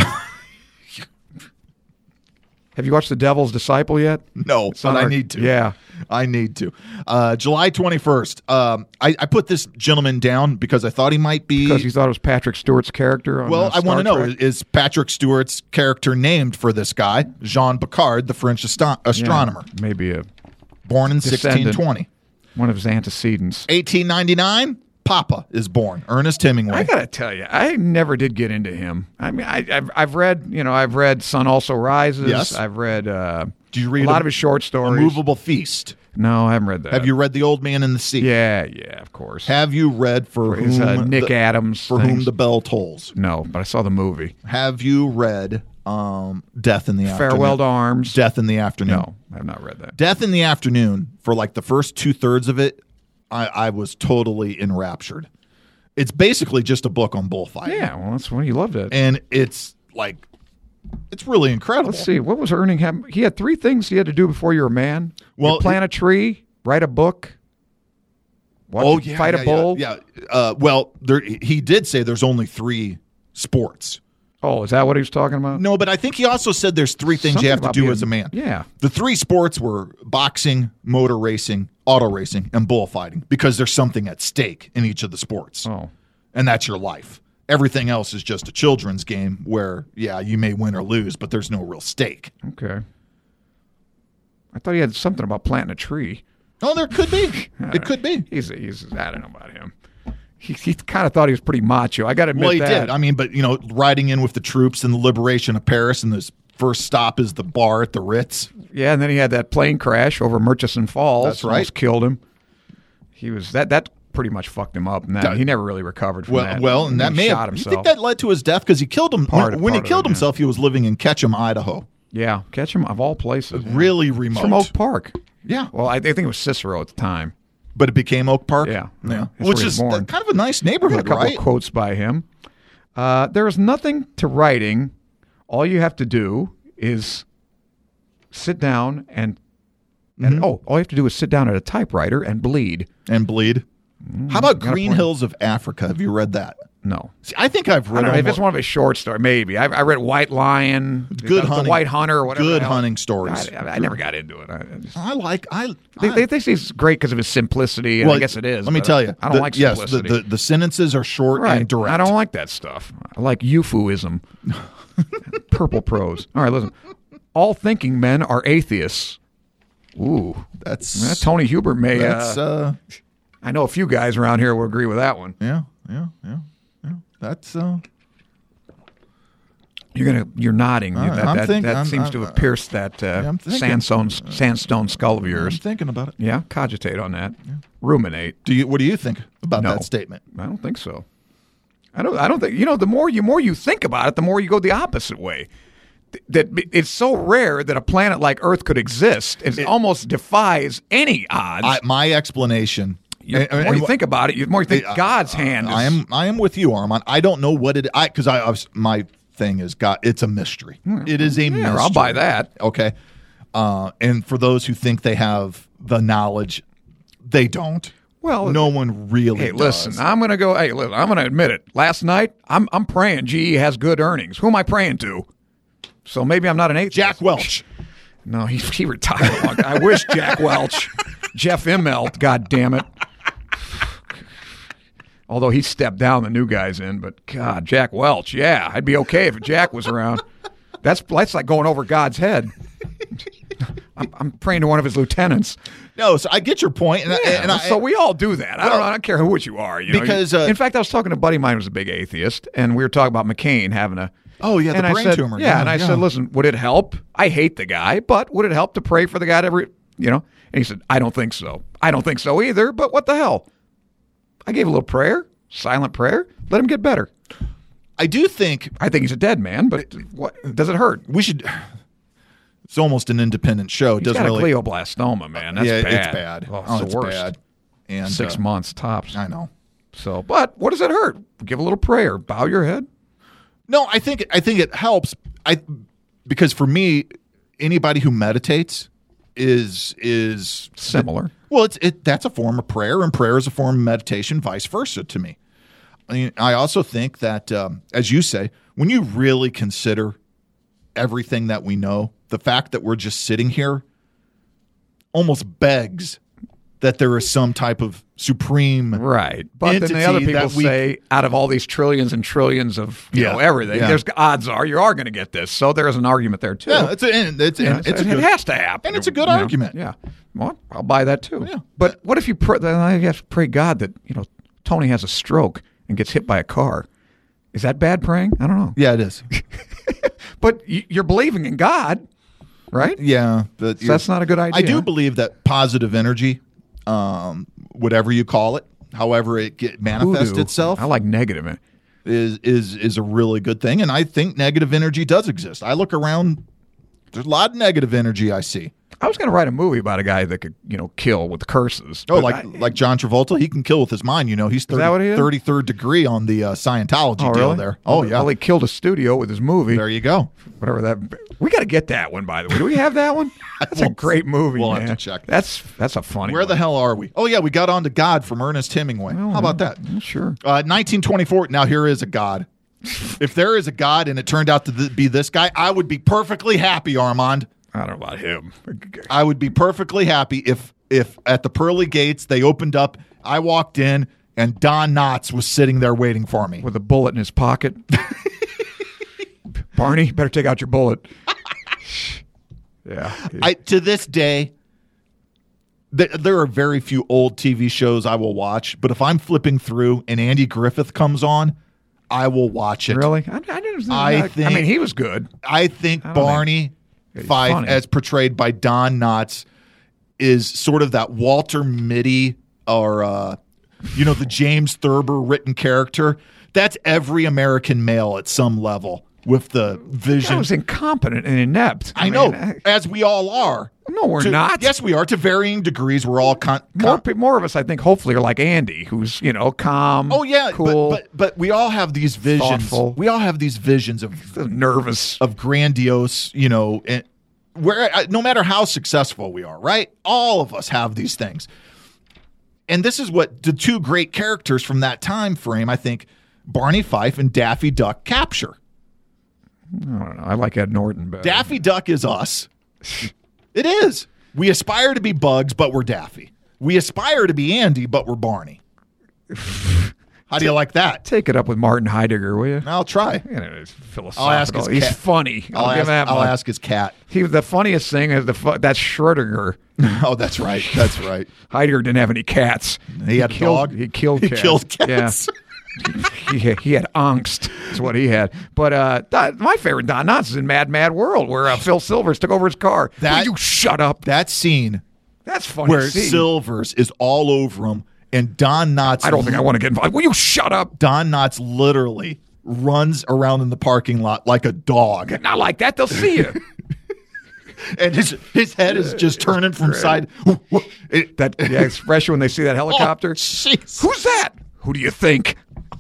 Have you watched The Devil's Disciple yet? No, It's on but I our- need to. Yeah. I need to. Uh, July twenty-first. Um, I, I put this gentleman down because I thought he might be. Because you thought it was Patrick Stewart's character. On, well, uh, I want to Star know, Trek? is Patrick Stewart's character named for this guy, Jean Picard, the French asto- astronomer, Yeah, maybe a born in Descendant. sixteen twenty. one of his antecedents. eighteen ninety-nine, Papa is born, Ernest Hemingway. I gotta tell you, I never did get into him. I mean, I, I've I've read, you know, I've read Sun Also Rises. Yes. I've read. Uh, Did you read a lot a- of his short A stories? Movable Feast. No, I haven't read that. Have you read The Old Man in the Sea? Yeah, yeah, of course. Have you read For, his Whom uh, Nick the, Adams For Whom things? the Bell Tolls? No, but I saw the movie. Have you read um, Death in the Afternoon? Farewell to Arms. Death in the Afternoon. No, I have not read that. Death in the Afternoon, for like the first two thirds of it, I, I was totally enraptured. It's basically just a book on bullfighting. Yeah, well, that's when you loved it. And it's like, it's really incredible. Let's see, what was earning him? He had three things he had to do before you're a man. Well, You plant a tree, write a book, watch, Oh, yeah. fight yeah, a bull. Yeah. yeah. Uh, well, there, he did say there's only three sports. Oh, is that what he was talking about? No, but I think he also said there's three things Something you have to about do being- as a man. Yeah. The three sports were boxing, motor racing, auto racing, and bullfighting because there's something at stake in each of the sports. Oh. And that's your life. Everything else is just a children's game where, yeah, you may win or lose, but there's no real stake. Okay. I thought he had something about planting a tree. Oh, there could be. It could be. He's, he's I don't know about him. He, he kind of thought he was pretty macho. I got to admit Well, he that. did. I mean, but, you know, riding in with the troops and the liberation of Paris, and his first stop is the bar at the Ritz. Yeah, and then he had that plane crash over Murchison Falls. That's right. Almost killed him. He was that that pretty much fucked him up, and that, he never really recovered from Well, that. well, and that he may shot have. You himself. think that led to his death because he killed him Part- when, when he part of killed it, yeah. himself? He was living in Ketchum, Idaho. Yeah, catch him of all places. Really He's remote. from Oak Park. Yeah, Well, I, I think it was Cicero at the time. but it became Oak Park. Yeah. yeah, That's which where he is was born. kind of a nice I got a neighborhood, couple right? of quotes by him. Uh, there is nothing to writing. All you have to do is sit down and and Mm-hmm. oh, all you have to do is sit down at a typewriter and bleed. And bleed. How about got a Green point. Hills of Africa? Have you read that? No. See, I think I've I read don't know if it's almost- one of his short stories. Maybe I, I read White Lion, Good the, hunting. the White Hunter, or whatever. Good the hell. hunting stories. I, I, I never got into it. I, I just, I like. I. they, I they think he's great because of his simplicity, and I guess it is. Let me but tell you. I don't the- like yes, simplicity. the, the the sentences are short right. and direct. I don't like that stuff. I like euphuism. Purple prose. All right, listen. All thinking men are atheists. Ooh, That's eh, Tony Hubert may. That's uh, uh, I know a few guys around here will agree with that one. yeah, yeah, yeah, yeah. That's uh. You're gonna. You're nodding. Uh, that I'm that, think- that I'm- seems I'm- to have pierced that uh, I'm thinking- sandstone sandstone skull of I'm yours. thinking about it. Yeah, cogitate on that. Ruminate. Do you? What do you think about No. that statement? I don't think so. I don't. I don't think. You know, the more you more you think about it, the more you go the opposite way. Th- That it's so rare that a planet like Earth could exist. It, almost defies any odds. I, my explanation. You- and- the more and you what- think about it, the more you think Uh, God's hand. Is, I am. I am with you, Armand. I don't know what it. I because I, I was my thing is God. It's a mystery. It is a mystery. I'll buy that. Okay. Uh, and for those who think they have the knowledge, they don't. Well, no one really. Hey, does. listen, I'm gonna go. Hey, listen, I'm gonna admit it. Last night, I'm I'm praying G E has good earnings. Who am I praying to? So maybe I'm not an atheist. Jack Welch. No, he he retired. a long- I wish Jack Welch, Jeff Immelt. God damn it. Although he stepped down, the new guy's in. But God, Jack Welch. Yeah, I'd be okay if Jack was around. That's that's like going over God's head. I'm, I'm praying to one of his lieutenants. No, so I get your point, and, I, Yeah, and I, so we all do that. I don't Well, know. I don't care who what you are. You know? because, You- uh, in fact, I was talking to a buddy of mine who was a big atheist, and we were talking about McCain having a. Oh, yeah, the and I brain said, tumor. Yeah, Yeah, and I yeah. said, listen, would it help? I hate the guy, but would it help to pray for the guy to every, you know? And he said, I don't think so. I don't think so either. But what the hell? I gave a little prayer, silent prayer. Let him get better. I do think I think he's a dead man, but what does it hurt? we should. It's almost an independent show. It He's doesn't got really. a glioblastoma, man. That's yeah, bad. it's bad. Oh, it's Oh, the it's worst. bad. And Six uh, months tops. I know. So, but what does it hurt? Give a little prayer. Bow your head. No, I think I think it helps. I because for me, anybody who meditates is is Similar. well, it's it that's a form of prayer, and prayer is a form of meditation, vice versa to me. I mean, I also think that, um, as you say, when you really consider everything that we know, the fact that we're just sitting here almost begs that there is some type of supreme Right. But then the other entity people that we- say out of all these trillions and trillions of you Yeah, know everything, yeah. there's odds are you are going to get this. So there's an argument there too. Yeah, it's a, and it's, You know, and it's so a it good, has to happen. and it's a good You know, argument. Yeah. Well, I'll buy that too. Yeah. But what if you pray, then I have to pray God that, you know, Tony has a stroke and gets hit by a car. Is that bad praying? I don't know. Yeah, it is. But y- you're believing in God, right? Yeah, but So that's not a good idea. I do believe that positive energy, um, whatever you call it, however it get manifests Hoodoo. itself, I like negative. is is is a really good thing. And I think negative energy does exist. I look around; there's a lot of negative energy I see. I was going to write a movie about a guy that could, you know, kill with curses. Oh, But like I- like John Travolta, he can kill with his mind. You know, he's that what he is? thirty-third degree on the uh, Scientology oh, deal really? there. Oh, Well, yeah. Well, he killed a studio with his movie. There you go. Whatever that. We got to get that one, by the way. Do we have that one? That's a We'll- great movie, we'll man. have to check. That's that's a funny. Where the one. hell are we? Oh, yeah, we got on to God from Ernest Hemingway. How about that? Yeah, sure. Uh, nineteen twenty-four. Now here is a God. If there is a God and it turned out to th- be this guy, I would be perfectly happy, Armand. I don't know about him. I would be perfectly happy if if at the pearly gates they opened up, I walked in, and Don Knotts was sitting there waiting for me. With a bullet in his pocket. Barney, better take out your bullet. Yeah. I to this day, th- there are very few old T V shows I will watch, but if I'm flipping through and Andy Griffith comes on, I will watch it. Really? I, I didn't. I I, think- I mean, he was good. I think I don't Barney He's Fife, funny. as portrayed by Don Knotts, is sort of that Walter Mitty or uh, you know the James Thurber written character. That's every American male at some level with the He vision. was incompetent and inept. I know, mean, I- as we all are. no, we're To- not. Yes, we are. To varying degrees, we're all con- More, con- pe- more of us, I think, hopefully, are like Andy, who's you know calm. Oh yeah, cool, but, but but we all have these visions. Thoughtful. We all have these visions of nervous. of grandiose, you know, and where no matter how successful we are, right? All of us have these things. And this is what the two great characters from that time frame, I think, Barney Fife and Daffy Duck capture. I don't know. I like Ed Norton better. Daffy Duck is us. It is. We aspire to be Bugs, but we're Daffy. We aspire to be Andy, but we're Barney. How do you like that? Take it up with Martin Heidegger, will you? I'll try. You know, it's philosophical. I'll ask his He's cat. funny. I'll, I'll, give ask, that I'll much. ask his cat. He the funniest thing is the fu- that's Schrödinger. Oh, that's right. That's right. Heidegger didn't have any cats. He had a killed, dog? He killed He cats. killed cats. Yeah. he, he, he had angst. That's what he had. But uh, Don- my favorite Don Knotts is in Mad Mad World, where uh, Phil Silvers took over his car. That- Will you shut up? That scene That's funny. where to see. Silvers is all over him and Don Knotts. I don't think I want to get involved. Will you shut up? Don Knotts literally runs around in the parking lot like a dog, Not like that. They'll see you. and his his head is just turning from side. It- That yeah, expression when they see that helicopter. Oh, jeez. Who's that? Who do you think?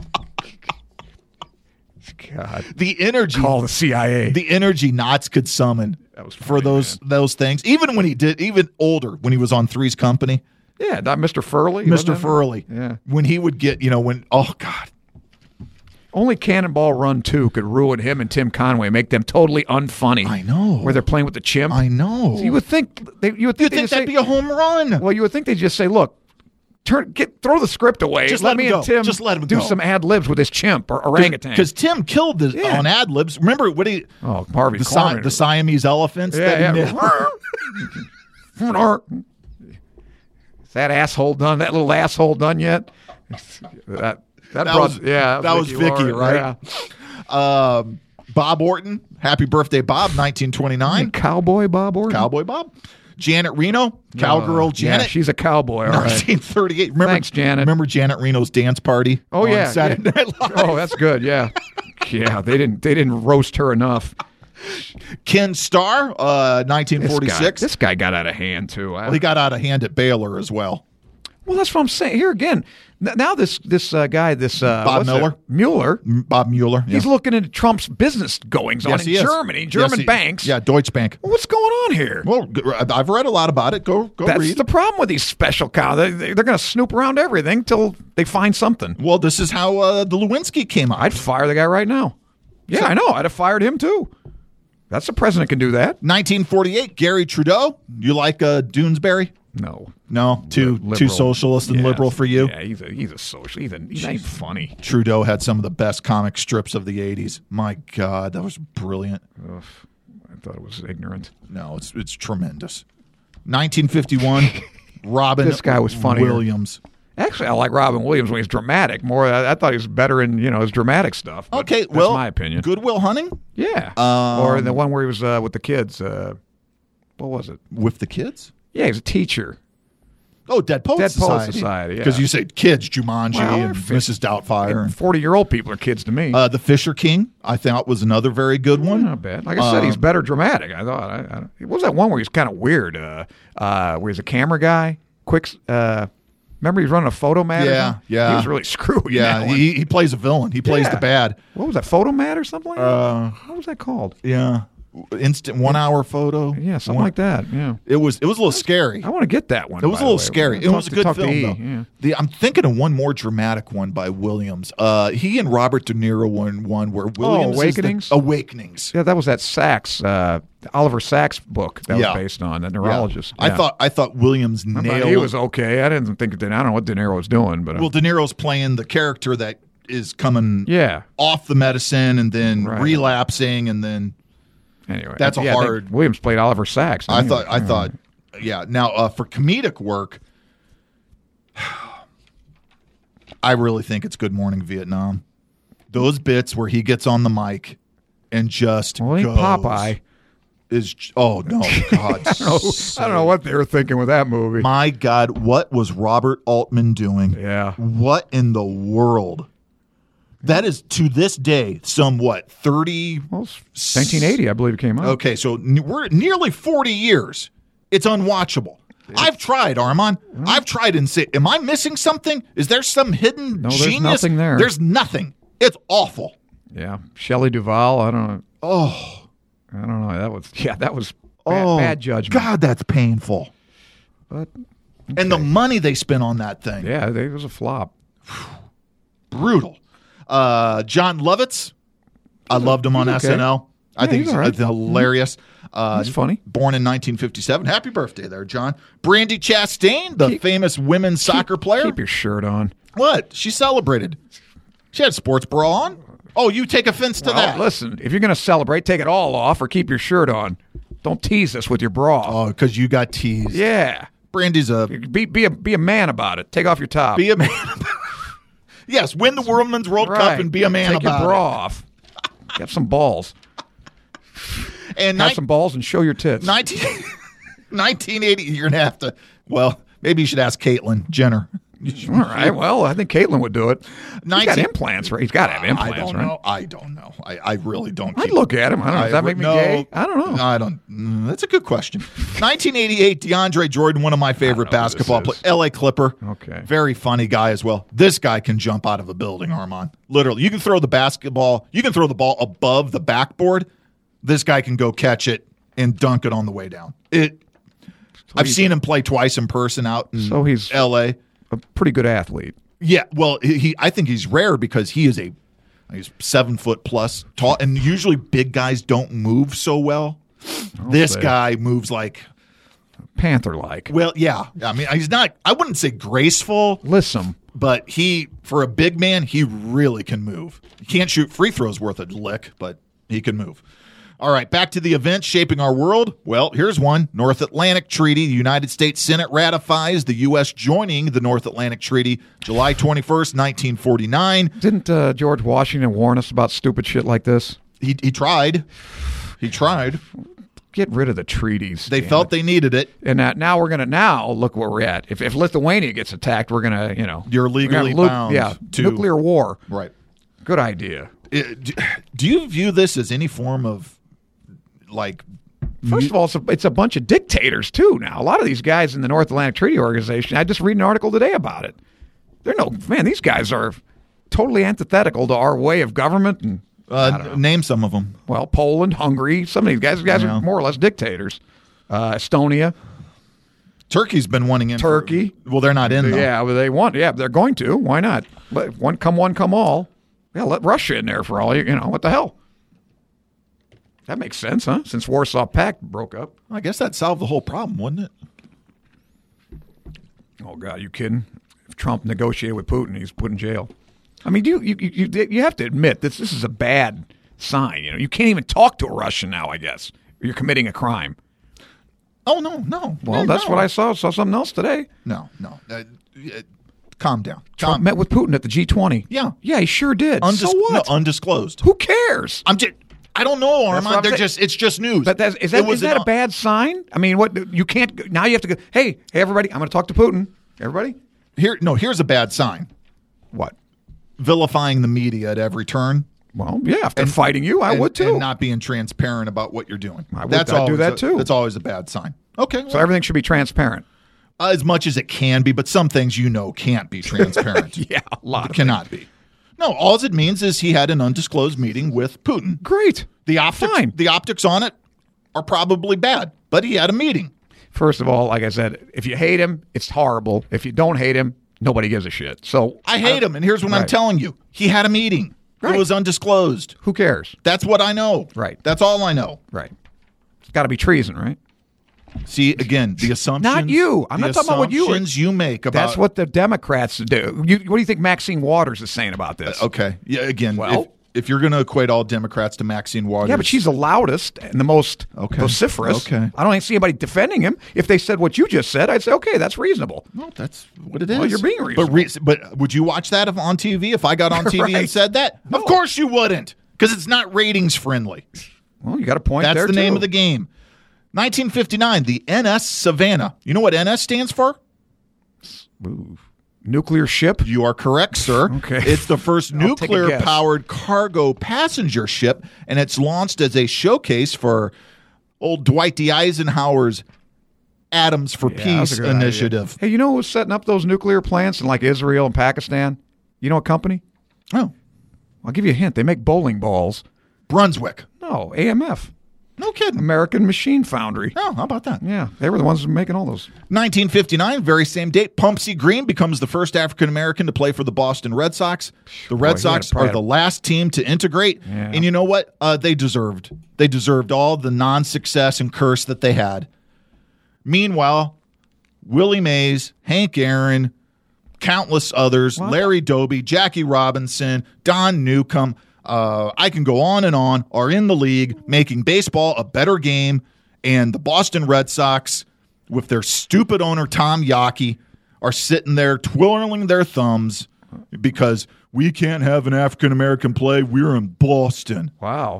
God. The energy, Call the C I A. the energy Knotts could summon That was for funny, those those things. Even when he did, even older, when he was on Three's Company, yeah, not Mister Furley. Mister wasn't it? Furley. Yeah. When he would get, you know, when oh god, Only Cannonball Run two could ruin him and Tim Conway, make them totally unfunny. I know. Where they're playing with the chimp. I know. You would think they, you would You think, they'd think just that'd say, be a home run? well, you would think they'd just say, look, turn, get, throw the script away. Just let, let me him and go. Tim Just let him do go. some ad libs with his chimp or orangutan. Because Tim killed the, Yeah. on ad libs. Remember what he oh, Harvey the, Korman. Si- the Siamese elephants? yeah, that he yeah. nailed? Is that asshole done? That little asshole done yet? That that, That brought, was- yeah, that was Vicky, Lord, right? Yeah. Um, Bob Orton, happy birthday, Bob, nineteen twenty-nine. Cowboy Bob Orton. Cowboy Bob. Janet Reno, cowgirl Oh, Janet. Yeah, she's a cowboy. All right. nineteen thirty-eight. Remember, Thanks, Janet. Remember Janet Reno's dance party? Oh on yeah, Saturday yeah. Night Live? Oh, that's good. Yeah, yeah. They didn't. They didn't roast her enough. Ken Starr, uh, nineteen This guy, forty-six. this guy got out of hand too. I- Well, he got out of hand at Baylor as well. well, that's what I'm saying. Here again, n- now this this uh, guy, this uh, Bob what's Mueller? that? Mueller. M- Bob Mueller. Yeah. He's looking into Trump's business goings on Yes, in he is. Germany, Yes, German he- banks. Yeah, Deutsche Bank. What's going on here? Well, g- I've read a lot about it. Go, go That's read. the problem with these special cows. They, they, they're going to snoop around everything till they find something. Well, this is how uh, the Lewinsky came out. I'd fire the guy right now. Yeah, I know. I'd have fired him too. That's the president can do that. nineteen forty-eight, Gary Trudeau. You like uh, Doonesbury? No. No, too Liberal. too socialist and Yeah. liberal for you. Yeah, he's a he's a social. He's a, he ain't funny. Trudeau had some of the best comic strips of the eighties. My God, that was brilliant. Ugh, I thought it was ignorant. No, it's it's tremendous. nineteen fifty-one, Robin This guy was funnier. Williams. Actually, I like Robin Williams when he's dramatic. More, I, I thought he was better in you know his dramatic stuff. but Okay, that's well, my opinion. Good Will Hunting Yeah, Um, or the one where he was uh, with the kids. Uh, what was it? with the kids. Yeah, he's a teacher. Oh, Dead Poets Dead Poets Society. Society, yeah. Because you say kids, Jumanji Well, and they're fi- Missus Doubtfire. And, Forty-year-old people are kids to me. uh, the Fisher King, I thought, was another very good one. Not bad. Like I said, he's Um, better dramatic. I thought. I, I, what was that one where he's kind of weird? Uh, uh, where he's a camera guy. Quick. Uh, remember he was running a photomat? or Yeah, something? yeah. He was really screwed. in Yeah, that one. he, he plays a villain. He plays Yeah. the bad. What was that? Photomat or something like that? Uh, What was that called? yeah, instant one hour photo. Yeah, something One- like that. Yeah. It was it was a little scary. I want to get that one. It was by a the little way. scary. It Talk was a to- good talk to film, E, though. yeah. The, I'm thinking of one more dramatic one by Williams. Uh, he and Robert De Niro won one where Williams is the- Awakenings? Awakenings. Yeah, that was that Sachs, uh, Oliver Sacks book that Yeah. was based on, that Yeah. neurologist. I Yeah. thought I thought Williams I thought nailed. he was okay. I didn't think that. I don't know what De Niro was doing, but uh, well, De Niro's playing the character that is coming yeah. off the medicine and then Right. relapsing and then Anyway, That's a yeah, I think hard- Williams played Oliver Sacks. I mean, thought. I you know, thought. Yeah. Now, uh, for comedic work, I really think it's Good Morning Vietnam. Those bits where he gets on the mic and just Well, ain't goes Popeye. is. Oh no, God! I don't know- I don't know what they were thinking with that movie. My God, what was Robert Altman doing? Yeah. What in the world? That is, to this day, some, what, thirty? Well, it's nineteen eighty, I believe it came out. Okay, so n- we're nearly forty years. It's unwatchable. I've tried, Armand. I've tried and say, am I missing something? Is there some hidden No, there's genius? nothing there. There's nothing. It's awful. Yeah, Shelley Duvall. I don't know. Oh, I don't know. That was yeah, that was bad, oh bad judgment. God, that's painful. But And the money they spent on that thing. yeah, it was a flop. Brutal. Uh, John Lovitz. I loved him on he's okay. S N L. I Yeah, think he's he's, all right. uh, hilarious. Uh, He's funny. Born in nineteen fifty-seven. Happy birthday there, John. Brandy Chastain, the Keep- famous women's soccer player. Keep your shirt on. What? She celebrated. She had a sports bra on. Oh, you take offense to Well, that? listen, if you're going to celebrate, take it all off or keep your shirt on. Don't tease us with your bra. Oh, because you got teased. Yeah. Brandy's a Be be a be a man about it. Take off your top. be a man. Yes, win the Women's World right. Cup and be a man Take about your bra it. off. Have some balls. And Have ni- some balls and show your tits. nineteen, nineteen eighty, you're gonna have to. Well, maybe you should ask Caitlyn Jenner. All right. Well, I think Caitlyn would do it. He's got nineteen implants, right? He's got to have implants, I don't right? know. I don't know. I, I really don't. I'd keep- look at him. I don't know. Does that make me no, gay? I don't know. I don't. mm, That's a good question. nineteen eighty-eight, DeAndre Jordan, one of my favorite know who this basketball is. players. L A Clipper. Okay. Very funny guy as well. This guy can jump out of a building, Armand. Literally. You can throw the basketball, you can throw the ball above the backboard. This guy can go catch it and dunk it on the way down. It. I've he's- seen him play twice in person out in So he's- L A. A pretty good athlete. Yeah, well, he, he I think he's rare because he is a he's seven foot plus tall, and usually big guys don't move so well. This say. guy moves like Panther-like. well, yeah. I mean, he's not. I wouldn't say graceful, Listen. but he for a big man, he really can move. He can't shoot free throws worth a lick, but he can move. All right, back to the event shaping our world. Well, here's one. North Atlantic Treaty. The United States Senate ratifies the U S joining the North Atlantic Treaty July twenty-first, nineteen forty-nine. Didn't uh, George Washington warn us about stupid shit like this? He, he tried. He tried. Get rid of the treaties. They damn felt it. they needed it. And that now we're gonna now look where we're at. If, if Lithuania gets attacked, we're gonna you know You're we're gonna legally loop- bound Yeah, to- nuclear war. Right. Good idea. Do you view this as any form of like First of all, it's a, it's a bunch of dictators too. Now a lot of these guys in the North Atlantic Treaty Organization. I just read an article today about it. They're no man. These guys are totally antithetical to our way of government. And uh, name some of them? well, Poland, Hungary. Some of these guys, guys Yeah. are more or less dictators. Uh, Estonia. Turkey's been wanting in. for- Turkey. well, they're not in though. Yeah, well, they want. Yeah, they're going to. Why not? Let one come, one come all. Yeah, let Russia in there for all you. You know what the hell? That makes sense, huh? Since Warsaw Pact broke up. I guess that solved the whole problem, wouldn't it? Oh God, you kidding? If Trump negotiated with Putin, he's put in jail. I mean, you you you you have to admit this. This is a bad sign. You know, you can't even talk to a Russian now. I guess you're committing a crime. Oh no, no. Well, no, that's no. what I saw. Saw something else today. No, no. Uh, uh, calm down. Trump Calm. met with Putin at the G twenty. Yeah. yeah, he sure did. Undis- so what? No, undisclosed. Who cares? I'm just. I don't know, what Armand. I'm They're saying. just. It's just news. But that's, is It that was is that an- a bad sign? I mean, what you can't go- now you have to go. Hey, hey, everybody! I'm going to talk to Putin. Everybody, Here, no. Here's a bad sign. what? Vilifying the media at every turn. Well, yeah, if they're fighting you, I and, would too. And not being transparent about what you're doing. I would- that's I'd do always that a- too. That's always a bad sign. Okay. so well, everything should be transparent. as much as it can be, but some things you know can't be transparent. Yeah, a lot. It Of cannot be. No, all it means is he had an undisclosed meeting with Putin. Great. The optics, Fine. the optics on it are probably bad, but he had a meeting. First of all, like I said, if you hate him, it's horrible. If you don't hate him, nobody gives a shit. So I hate him, and here's what I'm Right. telling you: he had a meeting. Right. It was undisclosed. Who cares? That's what I know. Right. That's all I know. Right. It's got to be treason, right? See, again, the assumptions. Not you. I'm the not talking about what you were- assumptions you make about. That's what the Democrats do. You, what do you think Maxine Waters is saying about this? Okay. Yeah. Again, Well, if- if you're going to equate all Democrats to Maxine Waters. Yeah, but she's the loudest and the most Okay. vociferous. Okay. I don't see anybody defending him. If they said what you just said, I'd say, okay, that's reasonable. Well, that's what it is. Well, you're being But, reasonable. re- but would you watch that if on T V if I got on T V and Right. said that? No. Of course you wouldn't, because it's not ratings friendly. Well, you got a point That's there, the name too. of the game. nineteen fifty-nine, the N S Savannah. You know what N S stands for? Ooh. Nuclear ship? You are correct, sir. Okay. It's the first I'll take a guess. nuclear-powered cargo passenger ship, and it's launched as a showcase for old Dwight D. Eisenhower's Atoms for Yeah, that was Peace a good idea. initiative. Hey, you know who was setting up those nuclear plants in like Israel and Pakistan? You know what company? Oh, I'll give you a hint. They make bowling balls. Brunswick. No, A M F, No kidding. American Machine Foundry. Oh, how about that? Yeah, they were the ones making all those. nineteen fifty-nine, very same date, Pumpsie Green becomes the first African American to play for the Boston Red Sox. The Red Boy, he Sox had probably are the last team to integrate, Yeah. and you know what? Uh, they deserved. They deserved all the non-success and curse that they had. Meanwhile, Willie Mays, Hank Aaron, countless others, What? Larry Doby, Jackie Robinson, Don Newcomb, uh, I can go on and on, are in the league making baseball a better game, and the Boston Red Sox, with their stupid owner Tom Yawkey, are sitting there twirling their thumbs because we can't have an African-American play. We're in Boston. Wow.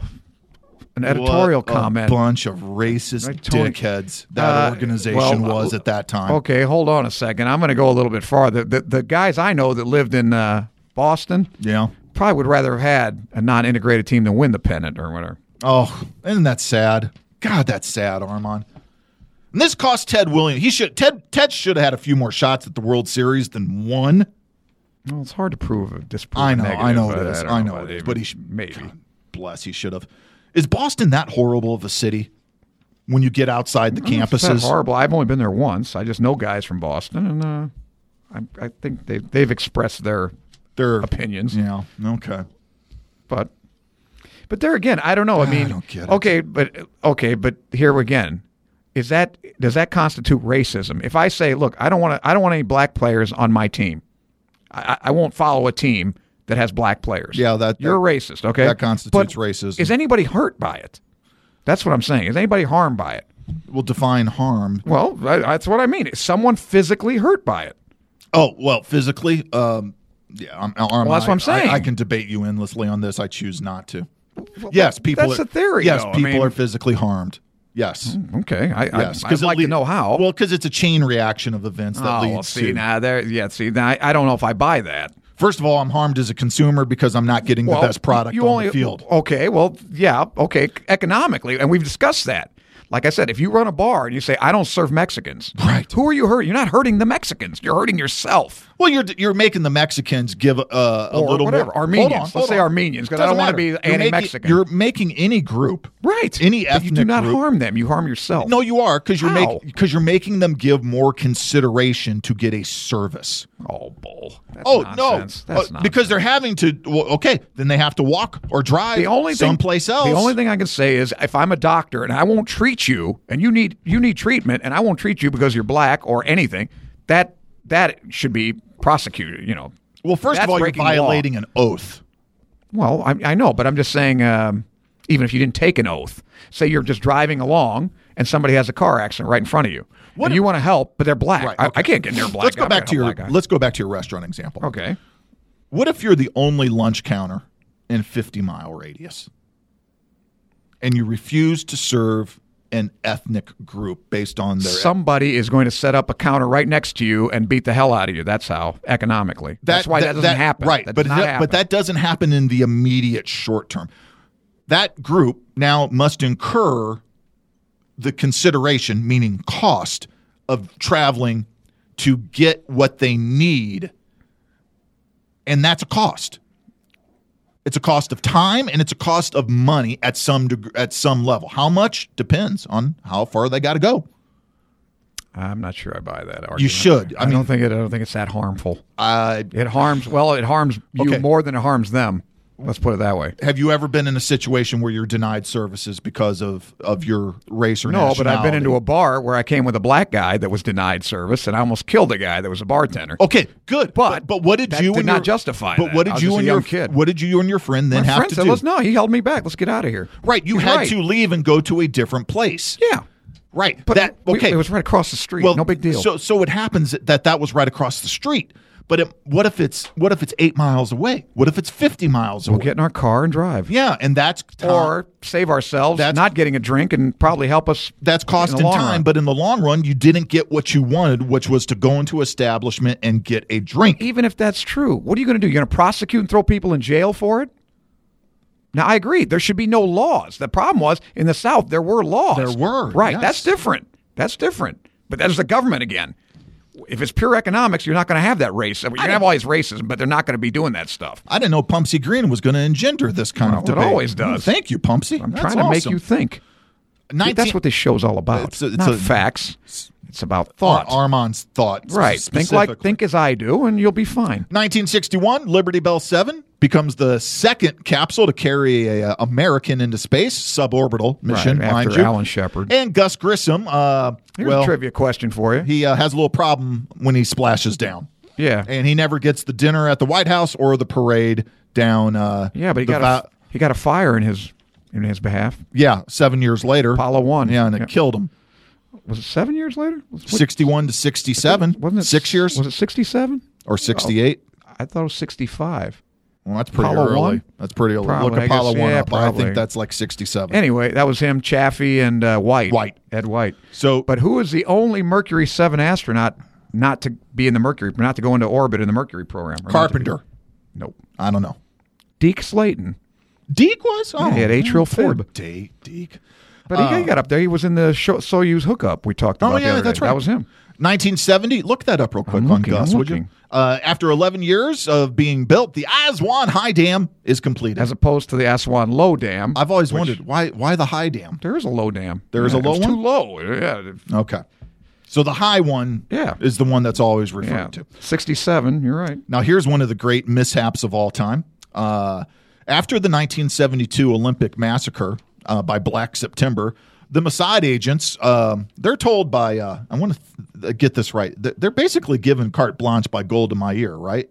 An editorial What a comment. bunch of racist Right, Tony. dickheads that Uh, organization well, was at that time. Okay, hold on a second. I'm going to go a little bit farther. The, the guys I know that lived in uh, Boston Yeah. probably would rather have had a non-integrated team than win the pennant or whatever. Oh, isn't that sad? God, that's sad, Armand. And this cost Ted Williams. He should Ted Ted should have had a few more shots at the World Series than one. Well, it's hard to prove a disprove. I a know, negative, I know but it is. don't I know about it is. it. But he should, maybe. God bless, he should have. Is Boston that horrible of a city when you get outside the I don't know if it's that campuses? horrible. I've only been there once. I just know guys from Boston, and uh, I, I think they they've expressed their Their opinions. Yeah. Okay. But but there again, I don't know. I I mean, don't get it. okay, but okay, but here again, is that does that constitute racism? If I say, look, I don't want to, I don't want any black players on my team. I, I won't follow a team that has black players. Yeah, that- you're that- a racist. Okay, that constitutes But racism. Is anybody hurt by it? That's what I'm saying. Is anybody harmed by it? We'll define harm. Well, I, that's what I mean. Is someone physically hurt by it? Oh, well, physically, um, yeah, I'm, Armand, Well, that's what I'm saying. I, I can debate you endlessly on this. I choose not to. Yes, people. that's are, a theory, Yes, though. I people mean- are physically harmed. Yes, Okay, I, yes. I, I'd like to know how. Well, because it's a chain reaction of events that oh, leads well, see to. now there. Yeah, see now I, I don't know if I buy that. First of all, I'm harmed as a consumer because I'm not getting Well, the best product you on only, the field. Okay, well, yeah, okay, economically, and we've discussed that. Like I said, if you run a bar and you say, I don't serve Mexicans, Right. who are you hurting? You're not hurting the Mexicans. You're hurting yourself. Well, you're you're making the Mexicans give uh, a Or little whatever. more. Armenians. Hold on, Let's hold say on. Armenians, 'cause I Doesn't don't wanna matter. be You're anti-Mexican. Making, you're making any group, Right. Any But ethnic you do not group. harm them. You harm yourself. No, you are because you're How? making because you're making them give more consideration to get a service. Oh, bull. That's Oh nonsense. no, That's Uh, because they're having to. Well, okay, then they have to walk or drive the only thing, someplace else. The only thing I can say is, if I'm a doctor and I won't treat you, and you need you need treatment, and I won't treat you because you're black or anything, that that should be prosecuted. You know. Well, first That's of all, you're breaking law. violating an oath. Well, I, I know, but I'm just saying, um, even if you didn't take an oath, say you're just driving along and somebody has a car accident right in front of you, What and if- you want to help, but they're black. Right, I, okay. I can't get near a black. Let's go guy. back I'm to not a your. black guy. Let's go back to your restaurant example. Okay. What if you're the only lunch counter in fifty mile radius, and you refuse to serve an ethnic group based on their Somebody is going to set up a counter right next to you and beat the hell out of you. That's how economically. That's why that, doesn't happen. Right, That but does not it- happen. but that doesn't happen in the immediate short term. That group now must incur the consideration, meaning cost, of traveling to get what they need, and that's a cost. It's a cost of time and it's a cost of money at some deg- at some level. How much depends on how far they got to go. I'm not sure I buy that argument. You should. I I, mean- don't think it. I don't think it's that harmful. Uh, It harms. Well, it harms you Okay. more than it harms them. Let's put it that way. Have you ever been in a situation where you're denied services because of, of your race or No, nationality? but I've been into a bar where I came with a black guy that was denied service, and I almost killed a guy that was a bartender. Okay, good. But but, what did that you did and not your, justify But that. what I did was you just a and young your kid. What did you and your friend then My have friend to said, do? Let's, no, he held me back. Let's get out of here. Right, you He's had right. to leave and go to a different place. Yeah. Right. But that we- okay. it was right across the street. Well, no big deal. So so it happens that that was right across the street. But it, what if it's what if it's eight miles away? What if it's fifty miles we'll away? get in our car and drive. Yeah, and that's time, Or save ourselves That's- not getting a drink and probably help us. that's cost in and the long time. run. But in the long run, you didn't get what you wanted, which was to go into establishment and get a drink. Even if that's true, what are you going to do? You're going to prosecute and throw people in jail for it? Now, I agree. There should be no laws. The problem was in the South, there were laws. There were, Right. yes. That's different. That's different. But that is the government again. If it's pure economics, you're not going to have that race. You're going to have all these racism, but they're not going to be doing that stuff. I didn't know Pumpsy Green was going to engender this kind Well, of it debate. always does. Thank you, Pumpsy. I'm That's trying to make awesome. you think. nineteen That's what this show's all about. It's a- it's not a- facts. It's about Ar- thought. Armand's thought. right. Think like think as I do, and you'll be fine. nineteen sixty-one, Liberty Bell seven becomes the second capsule to carry a, uh, American into space, suborbital mission, Right, mind after you. Alan Shepard. And Gus Grissom, uh, Here's well, a trivia question for you. he uh, has a little problem when he splashes down. Yeah. And he never gets the dinner at the White House or the parade down. Uh, Yeah, but he the got va- a, he got a fire in his in his behalf. yeah, seven years later. Apollo one. Yeah, and it Yeah. killed him. Was it seven years later? Was, what- sixty-one to sixty-seven. wasn't it Six years Was it sixty-seven? or sixty-eight. I thought it was sixty-five. Well, that's pretty Apollo early. one? That's pretty early. Probably, Look I Apollo guess, one yeah, up. I probably. think that's like sixty-seven. Anyway, that was him, Chaffee, and uh, White. White. Ed White. So, But who is the only Mercury seven astronaut not to be in the Mercury, not to go into orbit in the Mercury program? Or not to be- Carpenter. Nope. I don't know. Deke Slayton. Deke was? Oh, he had atrial poor fib. Deke. Deke. But he, he got up there. He was in the Sho- Soyuz hookup we talked about Oh, the yeah, other that's day. right. That was him. nineteen seventy. Look that up real quick I'm on looking, Gus, I'm would you? looking. Uh, after eleven years of being built, the Aswan High Dam is completed. As opposed to the Aswan Low Dam. I've always which- wondered, why why the high dam? There is a low dam. There is Yeah, a low it's one? too low. Yeah. Okay. So the high one Yeah. is the one that's always referred Yeah. to. sixty-seven. You're right. Now, here's one of the great mishaps of all time. Uh, after the nineteen seventy-two Olympic massacre uh, by Black September, the Mossad agents, um, they're told by, uh, I want to th- get this right, They're- they're basically given carte blanche by Golda Meir, right?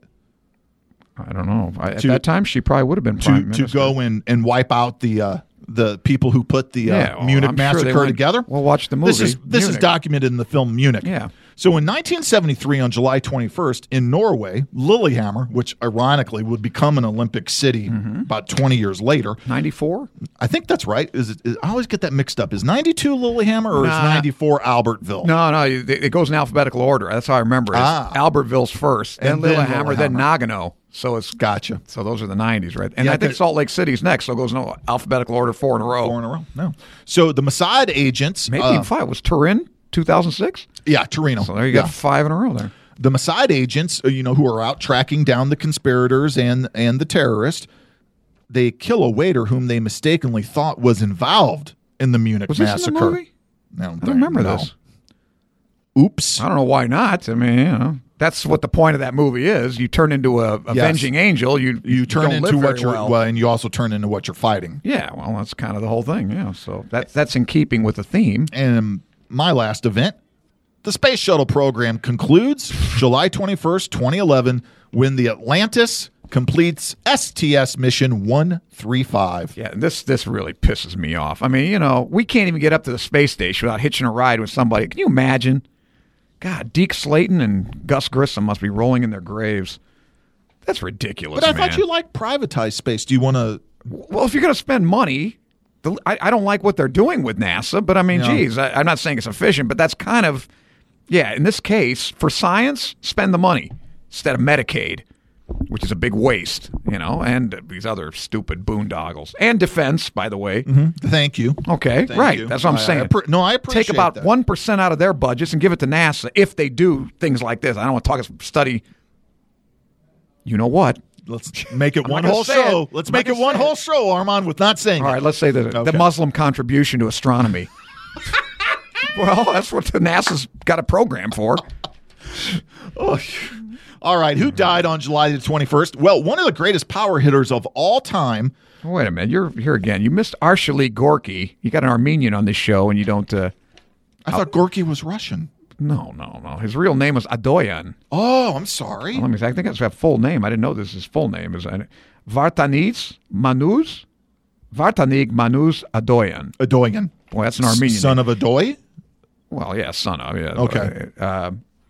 I don't know. I, at To- that time, she probably would have been To, prime to minister. go and, and wipe out the uh, the people who put the uh, Yeah, well, Munich I'm sure they massacre went- together. Well, watch the This movie, is this is Munich. documented in the film Munich. Yeah. So in nineteen seventy-three, on July twenty-first, in Norway, Lillehammer, which ironically would become an Olympic city Mm-hmm. about twenty years later. ninety-four? I think that's right. Is it? Is, I always get that mixed up. Is ninety-two Lillehammer or Nah. is ninety-four Albertville? No, no. It it goes in alphabetical order. That's how I remember it. It's Ah. Albertville's first, then And then Lillehammer, then Lillehammer. Nagano. So it's Gotcha. So those are the nineties, right? And Yeah, I think but- Salt Lake City's next, so it goes in alphabetical order four in a row. Four in a row. No. So the Mossad agents. Maybe uh, even five. Was Turin two thousand six? Yeah, Torino. So there you Yeah. got five in a row there. The Mossad agents, uh, you know, who are out tracking down the conspirators and and the terrorist, they kill a waiter whom they mistakenly thought was involved in the Munich Was this massacre. in the movie? I don't, I think- don't remember no. this. Oops. I don't know why not. I mean, you know, that's what the point of that movie is. You turn into a avenging angel. You You turn don't into live what very you're, well. well, and you also turn into what you're fighting. Yeah, well, that's kind of the whole thing. Yeah, so that's that's in keeping with the theme. And my last event, the space shuttle program concludes July twenty-first, twenty eleven, when the Atlantis completes S T S mission one thirty-five. Yeah, this this really pisses me off. I mean, you know, we can't even get up to the space station without hitching a ride with somebody. Can you imagine? God, Deke Slayton and Gus Grissom must be rolling in their graves. That's ridiculous. But I man. thought you liked privatized space. Do you want to? Well, if you're going to spend money, the, I, I don't like what they're doing with NASA, but I mean, No. geez, I, I'm not saying it's efficient, but that's kind of, yeah, in this case, for science, spend the money instead of Medicaid, which is a big waste, you know, and these other stupid boondoggles. And defense, by the way. Thank you. Okay, Thank right. you. That's what I'm I- I saying. appre- no, I appreciate Take about that. one percent out of their budgets and give it to NASA if they do things like this. I don't want to talk study, you know what? Let's make it I'm one not gonna whole say show. it. Let's I'm make not it gonna one say whole it. show, Armand, with not saying All it. right, let's say the, Okay. the Muslim contribution to astronomy. Well, that's what the NASA's got a program for. Oh, All right, who died on July the twenty-first? Well, one of the greatest power hitters of all time. Wait a minute. You're here again. You missed Arshali Gorky. You got an Armenian on this show, and you don't. Uh, I thought Gorky was Russian. no, no, no. His real name was Adoyan. Oh, I'm sorry. Let me see. I think that's his full name. I didn't know this. His full name is uh, Vartanits Manuz. Vartanig Manuz Adoyan. Adoyan. Boy, that's an Armenian Son name. of Adoy? Well, yeah, son of. Yeah. Okay. Uh,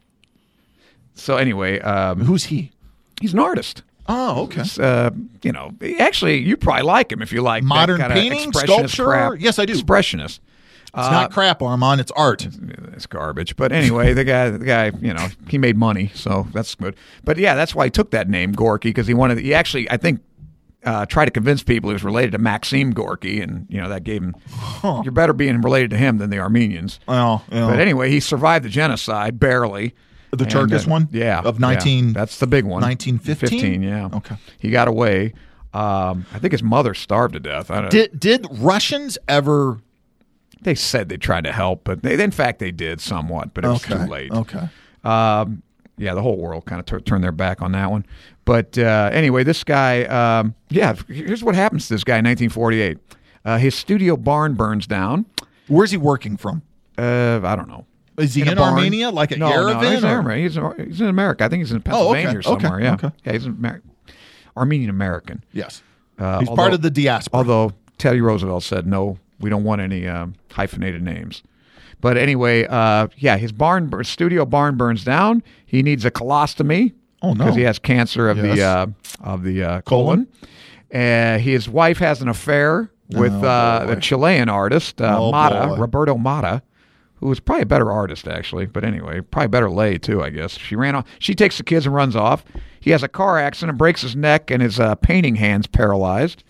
so anyway, um, Who's he? he's an artist. Oh, okay. Uh, you know, actually, you probably like him if you like Modern that kinda painting, expressionist sculpture? crap. Yes, I do. Expressionist. It's not crap, Armand. It's art. It's garbage. But anyway, the guy, the guy, you know, he made money, so that's good. But yeah, that's why he took that name, Gorky, because he wanted. He actually, I think, uh, tried to convince people he was related to Maxim Gorky, and you know that gave him. Huh. You're better being related to him than the Armenians. Well, well. But anyway, he survived the genocide barely. The And, Turkish uh, one? Yeah. Of nineteen yeah, that's the big one. nineteen fifteen? fifteen, yeah. Okay. He got away. Um, I think his mother starved to death. I don't, Did did Russians ever? they said they tried to help, but they, in fact, they did somewhat, but it was Okay. too late. Okay. Um, yeah, the whole world kind of t- turned their back on that one. But uh, anyway, this guy, um, yeah, here's what happens to this guy in nineteen forty-eight. Uh, his studio barn burns down. Where's he working from? Uh, I don't know. Is he In a in, barn. Armenia, like at no, Yerevan? No, he's in, or- Armenia. He's, in, he's in America. I think he's in Oh, okay. Pennsylvania or somewhere. Okay. Yeah, Okay. yeah, he's an Amer- Armenian American. Yes. Uh, He's although- part of the diaspora. Although Teddy Roosevelt said, no, we don't want any um, hyphenated names. But anyway, uh, yeah, his barn his studio barn burns down. He needs a colostomy. Oh, no. Because he has cancer of Yes. the uh, of the uh, Colon. colon. Uh, his wife has an affair with Oh, uh, boy. the Chilean artist uh, Oh, Mata, boy. Roberto Mata, who was probably a better artist actually. But anyway, probably better lay too, I guess. She ran off. She takes the kids and runs off. He has a car accident, breaks his neck, and his uh, painting hand's paralyzed.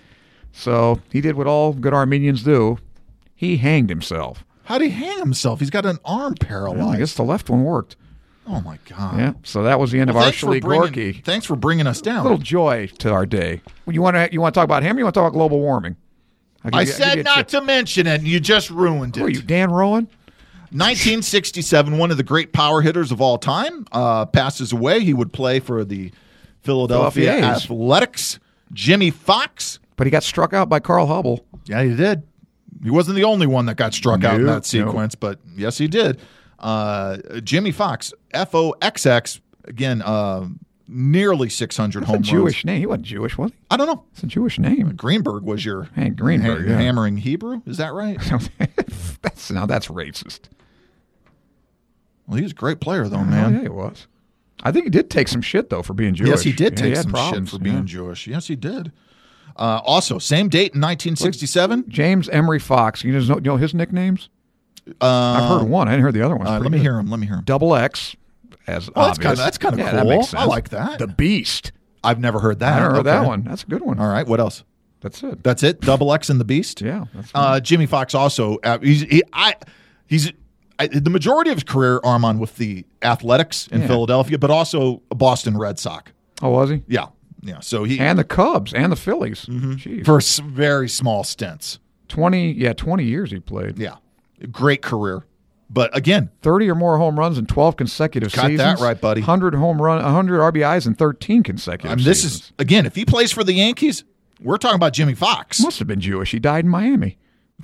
So he did what all good Armenians do. He hanged himself. How did he hang himself? He's got an arm paralyzed. Well, I guess the left one worked. Oh my God. Yeah. So that was the end Well, of thanks for Arshali bringing- Gorky. Thanks for bringing us down. A little joy to our day. You want to you want to talk about him? Or you want to talk about global warming? I'll give I you- I'll give said you a not chip. to mention it, and you just ruined it. Who are you, Dan Rowan? nineteen sixty-seven, one of the great power hitters of all time, uh, passes away. He would play for the Philadelphia Philadelphia A's. Athletics. Jimmy Fox. But he got struck out by Carl Hubble. Yeah, he did. He wasn't the only one that got struck out in No, that sequence, but yes, he did. Uh, Jimmy Fox, F O X X, again, uh, nearly six hundred That's home a Jewish runs. name. He wasn't Jewish, was he? I don't know. It's a Jewish name. Greenberg was your Hank Greenberg, ha- yeah. hammering Hebrew. Is that right? that's now that's racist. Well, he was a great player, though, Oh, man. yeah, he was. I think he did take some shit though for being Jewish. Yes, he did Yeah, take had some problems, shit for being yeah. Jewish. Yes, he did. Uh, also, same date in nineteen sixty-seven. James Emery Fox. You know, you know his nicknames? Uh, I've heard of one. I didn't hear the other one. uh, let me hear him. Let me hear him. Double X, as Oh, that's obvious. kinda- that's kinda Yeah, cool. That makes I sense. like that. The Beast. I've never heard that. I never heard that Okay. one. That's a good one. All right. What else? That's it. That's it. Double X and the Beast. Yeah. That's Uh, Jimmy Fox also. Uh, he's he, I. He's I, the majority of his career, Armand, with the Athletics in Yeah. Philadelphia, but also a Boston Red Sox. oh, was he? Yeah, yeah. So he And the Cubs and the Phillies. Mm-hmm. Jeez. for s- very small stints. twenty, yeah, twenty years he played. Yeah, great career. But again, thirty or more home runs in twelve consecutive Got that seasons. right, buddy. one hundred home run, one hundred R B Is in thirteen consecutive I mean, this seasons. is again, if he plays for the Yankees, we're talking about Jimmy Fox. Must have been Jewish. He died in Miami.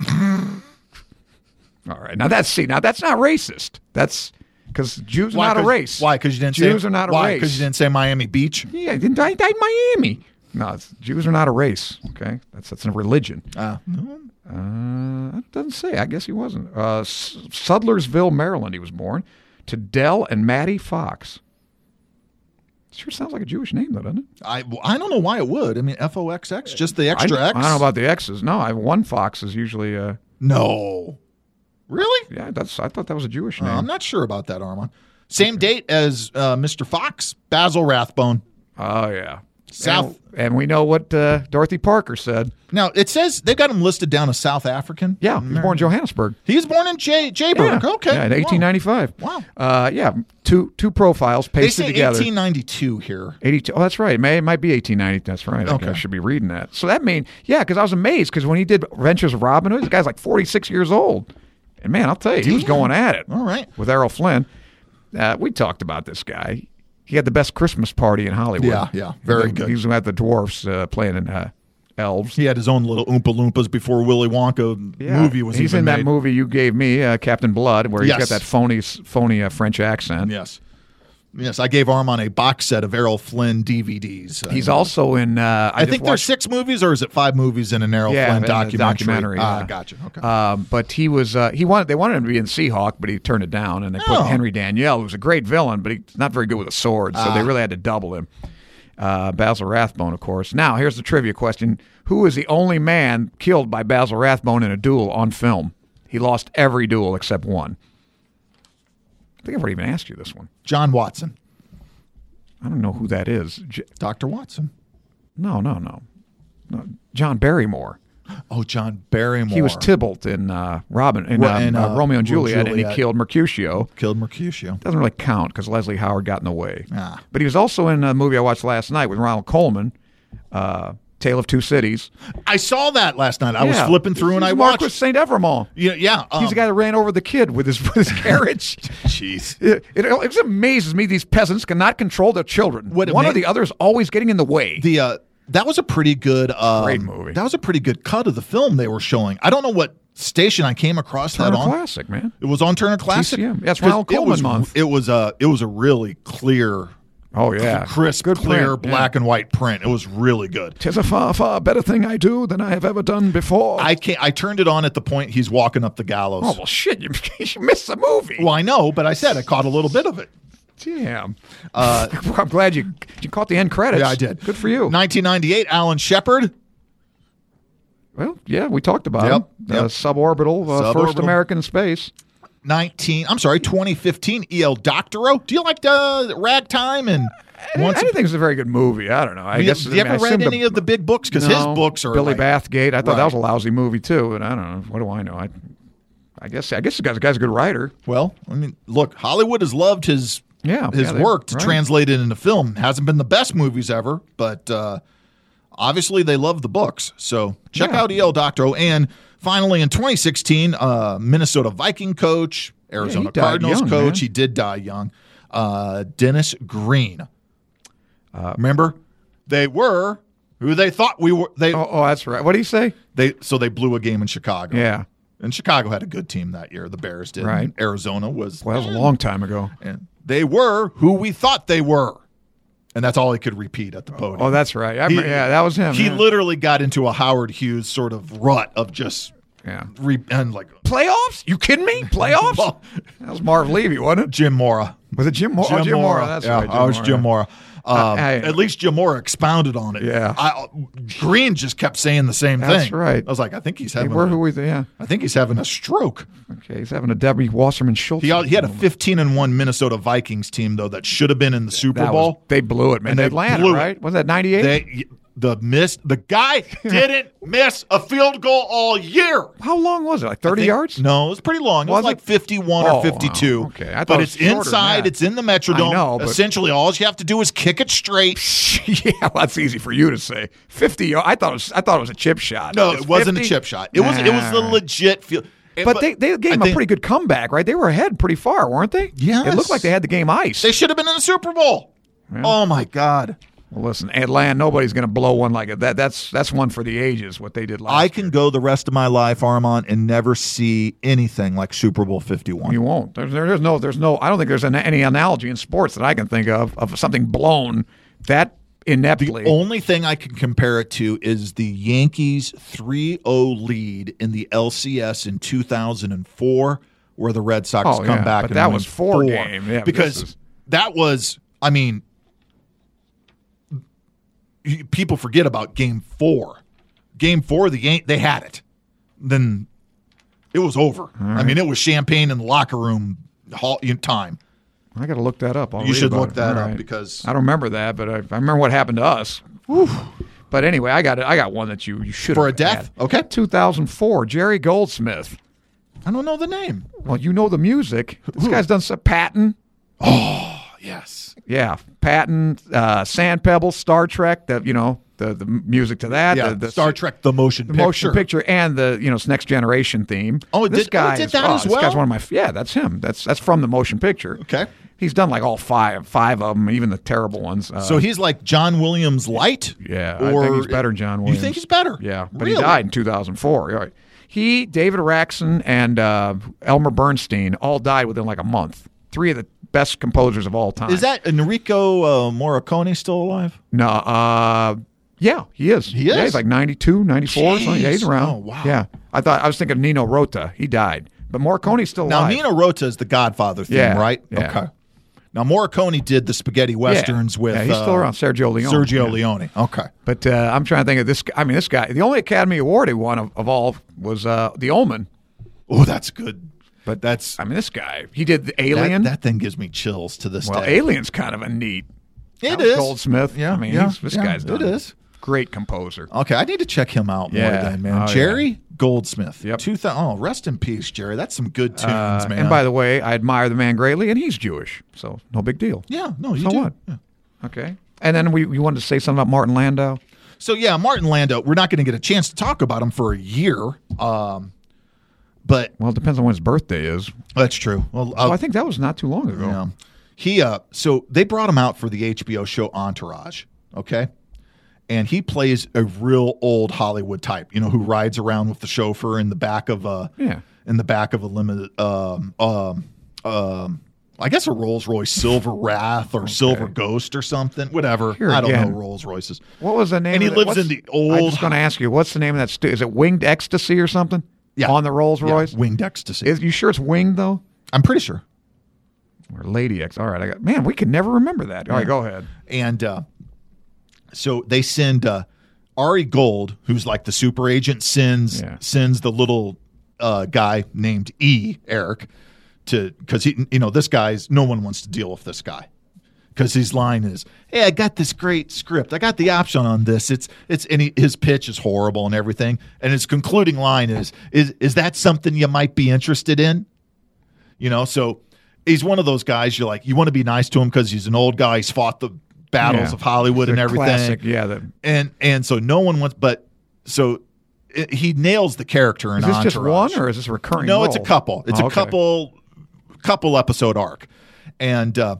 All right. Now that's see. Now that's not racist. That's because Jews are Why? not a 'Cause- race. Why? Because you didn't Jews say are not a why? race. Because you didn't say Miami Beach. Yeah, he didn't die, he died in Miami. No, it's, Jews are not a race. Okay, that's that's a religion. Uh, Uh, it doesn't say. I guess he wasn't. Uh, S- Sudlersville, Maryland. He was born to Dell and Mattie Fox. Sure sounds like a Jewish name, though, doesn't it? I I don't know why it would. I mean, F O X X, just the I, extra I X. don't know about the X's. No, I one Fox is usually. Uh, No, really? yeah, that's. I thought that was a Jewish Uh, name. I'm not sure about that, Armand. Same date as uh, Mister Fox, Basil Rathbone. Oh yeah, South- and, and we know what uh, Dorothy Parker said. Now it says they've got him listed down as South African. Yeah, he was born in Johannesburg. He was born in J Jayburg. Yeah. Okay, Yeah, in eighteen ninety-five. Wow. Uh, yeah, two two profiles They pasted say together. eighteen ninety-two here. eighty-two. Oh, that's right. It, may, it might be eighteen ninety. That's right. I, Okay. I should be reading that. So that mean, yeah, because I was amazed because when he did Adventures of Robin Hood, the guy's like forty-six years old. And man, I'll tell you, he was Damn. going at it All right. with Errol Flynn. Uh, we talked about this guy. he had the best Christmas party in Hollywood. Yeah, yeah, very he, good. He was at the Dwarfs uh, playing in uh, Elves. He had his own little Oompa Loompas before Willy Wonka Yeah. movie was He's even in made. that movie you gave me, uh, Captain Blood, where he's Yes. got that phony, phony uh, French accent. Yes. Yes, I gave Armand a box set of Errol Flynn D V Ds. He's also in. Uh, I, I just think there's watched, six movies, or is it five movies in an Errol Yeah, Flynn in the documentary? documentary, Ah, yeah. gotcha. Okay. Um, but he was uh, he wanted they wanted him to be in Seahawk, but he turned it down, and they Oh. put Henry Danielle, who's a great villain, but he's not very good with a sword, so Ah. they really had to double him. Uh, Basil Rathbone, of course. Now, here's the trivia question: who is the only man killed by Basil Rathbone in a duel on film? He lost every duel except one. I think I've already even asked you this one. John Watson. I don't know who that is. J- Doctor Watson. no, no, no, no. John Barrymore. Oh, John Barrymore. He was Tybalt in uh, Robin in, Well, uh, in, uh, uh, Romeo and Juliet, and Juliet. he killed Mercutio. Killed Mercutio. Doesn't really count because Leslie Howard got in the way. Ah. But he was also in a movie I watched last night with Ronald Coleman, uh, Tale of Two Cities. I saw that last night. I was Yeah. flipping through and He's I Marquis watched. Saint Evermont. Yeah, yeah. Um, He's the guy that ran over the kid with his with his carriage. Jeez. It, it, it amazes me these peasants cannot control their children. What it One or ma- the other is always getting in the way. The uh, that was a pretty good. Um, Great movie. That was a pretty good cut of the film they were showing. I don't know what station I came across Turner that on. Classic, man. It was on Turner Classic. T C M. Yeah, it's 'Cause Ronald it Coleman was, month. It was a it was a really clear, Oh yeah, crisp, Good clear print, black yeah. and white print. It was really good. Tis a far, far better thing I do than I have ever done before. I can't. I turned it on at the point he's walking up the gallows. oh well, shit! You, you missed the movie. Well, I know, but I said I caught a little bit of it. Damn. Uh, I'm glad you you caught the end credits. Yeah, I did. Good for you. nineteen ninety-eight, Alan Shepard. Well, yeah, we talked about Yep, him. Uh, yep. suborbital, uh, first Suborbital. American in space. nineteen. I'm sorry, twenty fifteen. E L Doctorow. Do you like the Ragtime and I, Once I didn't think it was a very good movie. I don't know. I You- guess. have you I mean, ever I read assumed any the- of the big books? Because his No. books are Billy like, Bathgate. I thought that Right. was a lousy movie too. And I don't know. What do I know? I, I guess. I guess the guy's, the guy's a good writer. Well, I mean, look, Hollywood has loved his Yeah, his yeah, they- work to right. translate it into film. Hasn't been the best movies ever, but uh, obviously they love the books. So check Yeah. out E L Doctorow. And finally, in twenty sixteen, uh, Minnesota Viking coach, Arizona died Cardinals young, coach. man. He did die young. Uh, Dennis Green. Uh, remember, they were who they thought we were. They Oh, oh, that's right. What do you say? they so they blew a game in Chicago. Yeah. And Chicago had a good team that year. The Bears did. Right. And Arizona was. Well, that was a long time ago. And they were who we thought they were. And that's all he could repeat at the podium. Oh, that's right. I He- remember, yeah, that was him. He yeah. literally got into a Howard Hughes sort of rut of just yeah. re- and like Playoffs? You kidding me? Playoffs? Well, That was Marv Levy, wasn't it? Jim Mora. Was it Jim Mora? oh, Jim Mora. That's yeah, right. I was Jim Mora. Um, I- at least Jim Mora expounded on it. Yeah. I, Green just kept saying the same That's thing. right. I was like, I think he's They having. were a, who we, yeah. I think he's having a stroke. Okay, he's having a Debbie Wasserman Schultz. He, he had a fifteen and one Minnesota Vikings team though that should have been in the Super That Bowl. was, they blew it, man. And they Atlanta, blew it. right? Was that ninety-eight? They the miss the guy didn't miss a field goal all year. How long was it? Like thirty I think- yards? No, it was pretty long. It was, Was like it? fifty-one Oh, or fifty-two. wow. Okay, I thought but it was it's shorter than inside. that. It's in the Metrodome. I know, but- Essentially, all you have to do is kick it straight. yeah, well, that's easy for you to say. Fifty. yard- I thought it was. I thought it was a chip shot. No, It's it wasn't fifty? a chip shot. It was. It was the Nah. legit field. But they, they gave I him a think pretty good comeback, right? They were ahead pretty far, weren't they? Yes. It looked like they had the game iced. They should have been in the Super Bowl. Oh my God! Well, listen, Atlanta, nobody's going to blow one like it. That that's that's one for the ages. What they did last. I can go the rest of my life, Armand, and never see anything like Super Bowl fifty-one. You won't. There's, there's no. There's no. I don't think there's an, any analogy in sports that I can think of of something blown that ineptly. The only thing I can compare it to is the Yankees three oh lead in the L C S in two thousand four, where the Red Sox Oh, come yeah, back but and that win was four four. game. Yeah, but because this is- that was, I mean, you- people forget about Game Four. Game Four, the Yan- they had it. Then it was over. I mean, it was champagne in the locker room hall, time. I got to look that up. I'll You read should about look it. that All up right. because I don't remember that, but I, I remember what happened to us. Whew. But anyway, I got it. I got one that you you should For have a death? had. Okay. two thousand four, Jerry Goldsmith. I don't know the name. Well, you know the music. This guy's done some Patton. Yes. Yeah, Patton, uh, Sand Pebble, Star Trek. The you know the the music to that. Yeah, the, the Star Trek, the motion the picture. motion picture, and the you know it's Next Generation theme. Oh, it this did- oh, it guy did is- that oh, as This guy's well? one of my yeah. That's him. That's that's from the motion picture. Okay. He's done like all five, five of them, even the terrible ones. Uh, So he's like John Williams light? yeah, Or I think he's better than John Williams. You think he's better? Yeah, but Really? he died in two thousand four. Right. He, David Raxon, and uh, Elmer Bernstein all died within like a month. Three of the best composers of all time. Is that Enrico uh, Morricone still alive? No, uh, yeah, he is. He Yeah, is? he's like ninety-two, ninety-four. Jeez. Something. Yeah, he's around. Oh, wow. Yeah. I thought I was thinking of Nino Rota. He died. But Morricone's still Now, alive. Nino Rota is the Godfather theme, Yeah, right? yeah. Okay. Now, Morricone did the spaghetti westerns yeah. with Yeah, he's still uh, around. Sergio Leone. Sergio Yeah. Leone. Okay. But uh, I'm trying to think of this. I mean, this guy. The only Academy Award he won of, of all was uh, The Omen. Oh, that's good. But That's I mean, this guy. He did the that, Alien. that thing gives me chills to this well, day. Alien's kind of a neat. It that was is. Goldsmith. Yeah, I mean, yeah, he's, this yeah, guy's done it is. Great composer. Okay, I need to check him out more Yeah. then, man. Oh, Jerry yeah. Goldsmith. Yep. two thousand, oh, rest in peace, Jerry. That's some good tunes, Uh, man. and by the way, I admire the man greatly, and he's Jewish, so no big deal. yeah, no, you So do. what? Yeah. Okay. And then we, we wanted to say something about Martin Landau. So yeah, Martin Landau. We're not going to get a chance to talk about him for a year, um, but Well, it depends on when his birthday is. that's true. Well, Oh, I think that was not too long ago. Yeah. He uh so they brought him out for the H B O show Entourage, okay? And he plays a real old Hollywood type, you know, who rides around with the chauffeur in the back of a Yeah. in the back of a limited um um um I guess a Rolls-Royce Silver Wrath or Silver Ghost or something, whatever. Here I don't again. know Rolls Royces. What was the name? And he of lives what's- in the old- I was just going to ask you, what's the name of that? Stu- is it Winged Ecstasy or something? Yeah. On the Rolls Royce. Yeah, Winged Ecstasy. Is you sure it's winged though? I'm pretty sure. Or Lady X? All right, I got. Man, we could never remember that. All right, go ahead. And uh, so they send uh, Ari Gold, who's like the super agent, sends Yeah. sends the little uh, guy named E, Eric, to because he you know this guy's no one wants to deal with this guy because his line is, "Hey, I got this great script. I got the option on this. It's it's and he, his pitch is horrible and everything. And his concluding line is, is is that something you might be interested in? You know, so." He's one of those guys you're like, you want to be nice to him because he's an old guy. He's fought the battles Yeah. of Hollywood The and everything. Classic, yeah. The, And and so no one wants, but so it, he nails the character in is this just Entourage. one or is this a recurring? No, it's a role? couple. It's Oh, a okay. couple couple episode arc. And uh,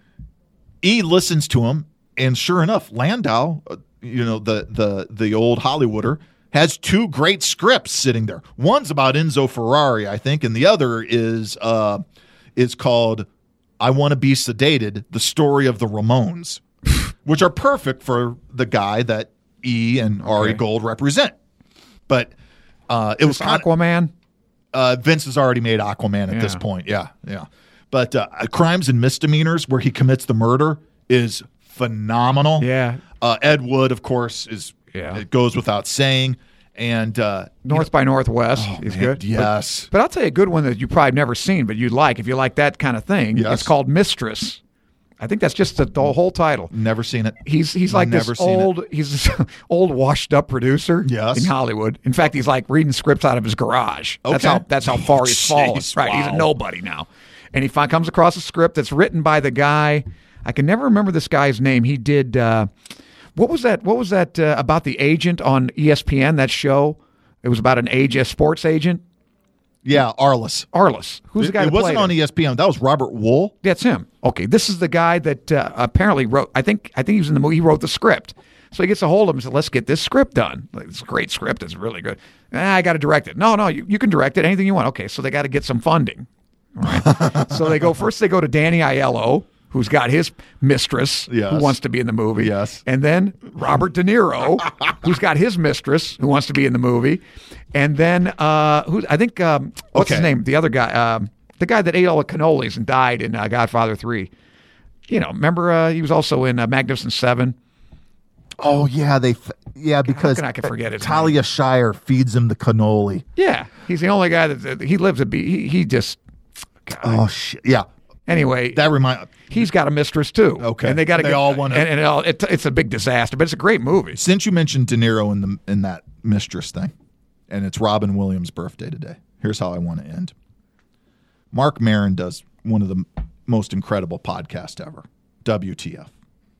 E listens to him, and sure enough, Landau, uh, you know, the the the old Hollywooder, has two great scripts sitting there. One's about Enzo Ferrari, I think, and the other is uh, is called I Want to Be Sedated, the story of the Ramones, which are perfect for the guy that E and Ari Okay. Gold represent. But uh, it was It's kind of, Aquaman. uh, Vince has already made Aquaman at this Yeah. point. Yeah, yeah. But uh, Crimes and Misdemeanors, where he commits the murder, is phenomenal. Yeah. Uh, Ed Wood, of course, is Yeah. it goes without saying. And uh, North by Northwest is man, good. yes. But, but I'll tell you a good one that you probably never seen, but you'd like if you like that kind of thing. Yes. It's called Mistress. I think that's just the, the whole title. never seen it. He's he's like Never this seen it. old he's this old washed up producer Yes. in Hollywood. In fact, he's like reading scripts out of his garage. That's Okay. how that's how far he's fallen. Jeez, Right, he's wow. a nobody now, and he fi- comes across a script that's written by the guy. I can never remember this guy's name. He did uh, what was that? What was that uh, about the agent on E S P N? That show. It was about an age a sports agent. Yeah, Arliss. Arliss. Who's the guy? It that wasn't played on him? E S P N. That was Robert Wool. That's him. Okay, this is the guy that uh, apparently wrote. I think. I think he was in the movie. He wrote the script. So he gets a hold of him and says, "Let's get this script done. Like, it's a great script. It's really good. Ah, I got to direct it. No, no, you, you can direct it. Anything you want. Okay, so they got to get some funding. All right. So they go first. They go to Danny Aiello, who's got his mistress, Yes. who wants to be in the movie. Yes. And then Robert De Niro, who's got his mistress, who wants to be in the movie. And then uh, who I think um, what's his Okay. name? The other guy, um, the guy that ate all the cannolis and died in uh, Godfather three. You know, remember uh, he was also in uh, Magnificent Seven. Oh yeah, they f- yeah because can I can forget his Talia Shire feeds him the cannoli. Yeah, he's the only guy that, that he lives a be. He, he just God. Oh shit, yeah. Anyway, That remind. he's got a mistress too. Okay. and they got to They get all wanna- and, and it all, it, it's a big disaster, but it's a great movie. Since you mentioned De Niro in the in that mistress thing, and it's Robin Williams' birthday today, here's how I want to end. Mark Maron does one of the m- most incredible podcasts ever, W T F.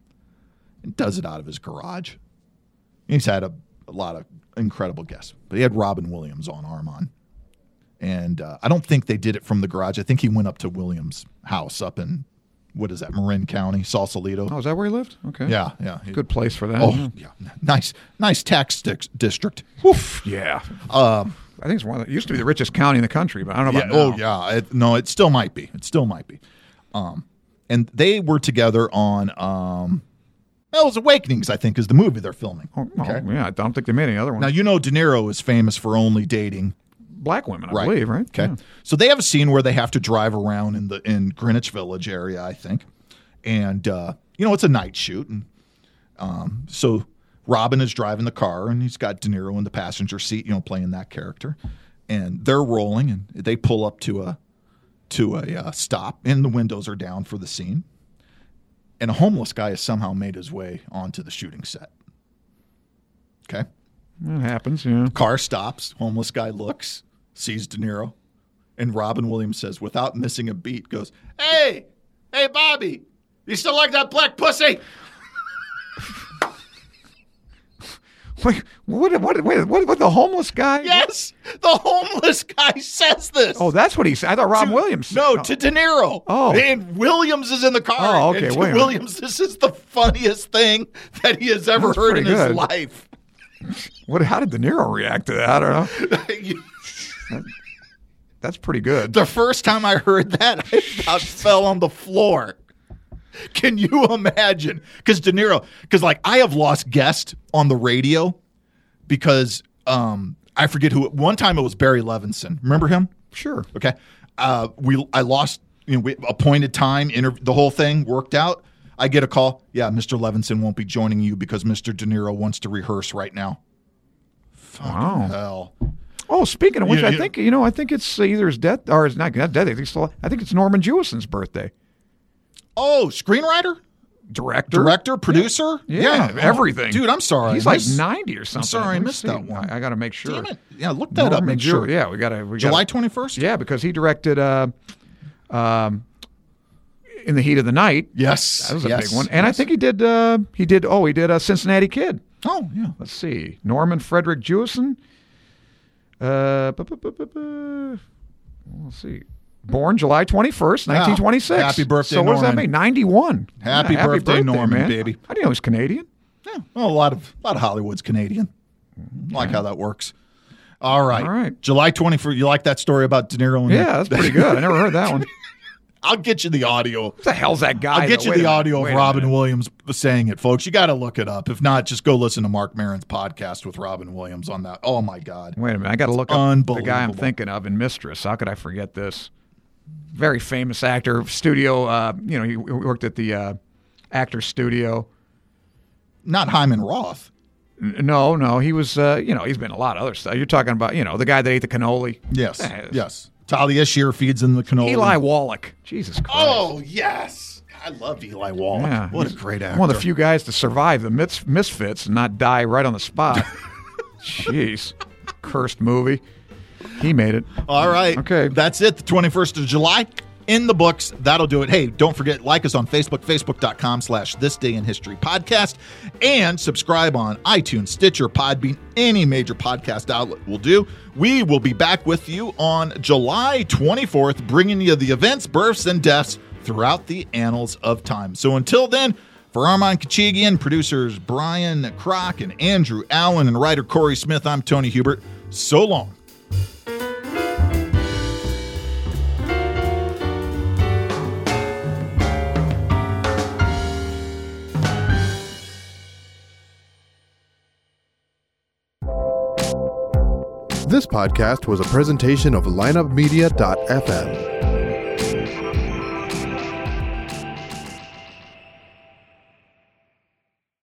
And does it out of his garage. He's had a, a lot of incredible guests, but he had Robin Williams on Armand. And uh, I don't think they did it from the garage. I think he went up to Williams' house up in what is that, Marin County, Sausalito. Oh, is that where he lived? Okay. Yeah, yeah. Good place for that. Oh, yeah. Nice, nice tax di- district. Oof. Yeah. Um, I think it's one of the, it used to be the richest county in the country, but I don't know yeah, about now. oh, yeah. It, no, it still might be. It still might be. Um, and they were together on, um, well, it was Awakenings, I think, is the movie they're filming. Oh, oh, Okay. yeah, I don't think they made any other ones. Now, you know De Niro is famous for only dating Black women, I Right. believe, right? Okay. Yeah. So they have a scene where they have to drive around in the in Greenwich Village area, I think. And uh, you know, it's a night shoot. And um, so Robin is driving the car and he's got De Niro in the passenger seat, you know, playing that character. And they're rolling and they pull up to a to a uh, stop and the windows are down for the scene. And a homeless guy has somehow made his way onto the shooting set. Okay. It happens, yeah. Car stops, homeless guy looks, sees De Niro, and Robin Williams says, without missing a beat, goes, "Hey, hey, Bobby, you still like that black pussy?" Wait, what, what, wait, what, what, the homeless guy? Yes, the homeless guy says this. Oh, that's what he said. I thought Rob To- Williams said. No, to De Niro. Oh. And Williams is in the car. Oh, okay, And to wait a minute. Williams, this is the funniest thing that he has ever That's heard in pretty his good. life. What? How did De Niro react to that? I don't know. That's pretty good. The first time I heard that, I about fell on the floor. Can you imagine? Because De Niro, because like I have lost guests on the radio because um, I forget who. One time it was Barry Levinson. Remember him? Sure. Okay. Uh, we I lost you know we, appointed time. Interv- the whole thing worked out. I get a call. Yeah, Mister Levinson won't be joining you because Mister De Niro wants to rehearse right now. Fucking Wow. hell. Oh, speaking of which, Yeah, I yeah. think you know. I think it's either his death or it's not, not death. I think, it's still, I think it's Norman Jewison's birthday. Oh, screenwriter, Director, director, producer. yeah, Oh, everything. dude, I'm sorry. He's I like missed- ninety or something. sorry I Let me missed see. that one. I, I got to make sure. Damn it. Yeah, look that up. Norman Make Jew- sure. Yeah, we got to. July twenty-first? Yeah, because he directed uh, um, In the Heat of the Night. Yes. That was a yes, big one. And I yes. think he did. Uh, he did. Oh, he did a Cincinnati Kid. Oh, yeah. Let's see. Norman Frederick Jewison. Uh, bu- bu- bu- bu- bu- let's see. Born July twenty-first, Yeah. nineteen twenty-six. Happy birthday, So what does that Norman. mean? ninety-one. Happy Yeah, birthday, Norman, man. baby. How do you know he's Canadian? Yeah. Well, a lot of a lot of Hollywood's Canadian. I like how that works. All right. All right. July twenty-first. You like that story about De Niro? And Yeah, that? that's pretty good. I never heard that one. I'll get you the audio. What the hell's that guy? I'll get though? you Wait the a minute. audio Wait of a Robin minute. Williams saying it, folks. You got to look it up. If not, just go listen to Mark Maron's podcast with Robin Williams on that. Oh, my God. Wait a minute. I got to look up the guy I'm Unbelievable. thinking of in Mistress. How could I forget this? Very famous actor. Studio. Uh, you know, he worked at the uh, Actors Studio. Not Hyman Roth. N- No, no, he was. Uh, you know, he's been in a lot of other stuff. You're talking about, you know, the guy that ate the cannoli. Yes. Yes. Yes. Talia Shear feeds in the cannoli. Eli Wallach. Jesus Christ. Oh, yes. I loved Eli Wallach. Yeah, What a he's great actor. One of the few guys to survive the mis- misfits and not die right on the spot. Jeez. Cursed movie. He made it. All right. Okay. That's it. The twenty-first of July. In the books. That'll do it. Hey, don't forget, like us on Facebook, facebook.com slash This Day in History Podcast, and subscribe on iTunes, Stitcher, Podbean, any major podcast outlet will do. We will be back with you on July twenty-fourth, bringing you the events, births, and deaths throughout the annals of time. So until then, for Armand Kachigian, producers Brian Kroc and Andrew Allen, and writer Corey Smith, I'm Tony Hubert. So long. This podcast was a presentation of lineup media dot f m.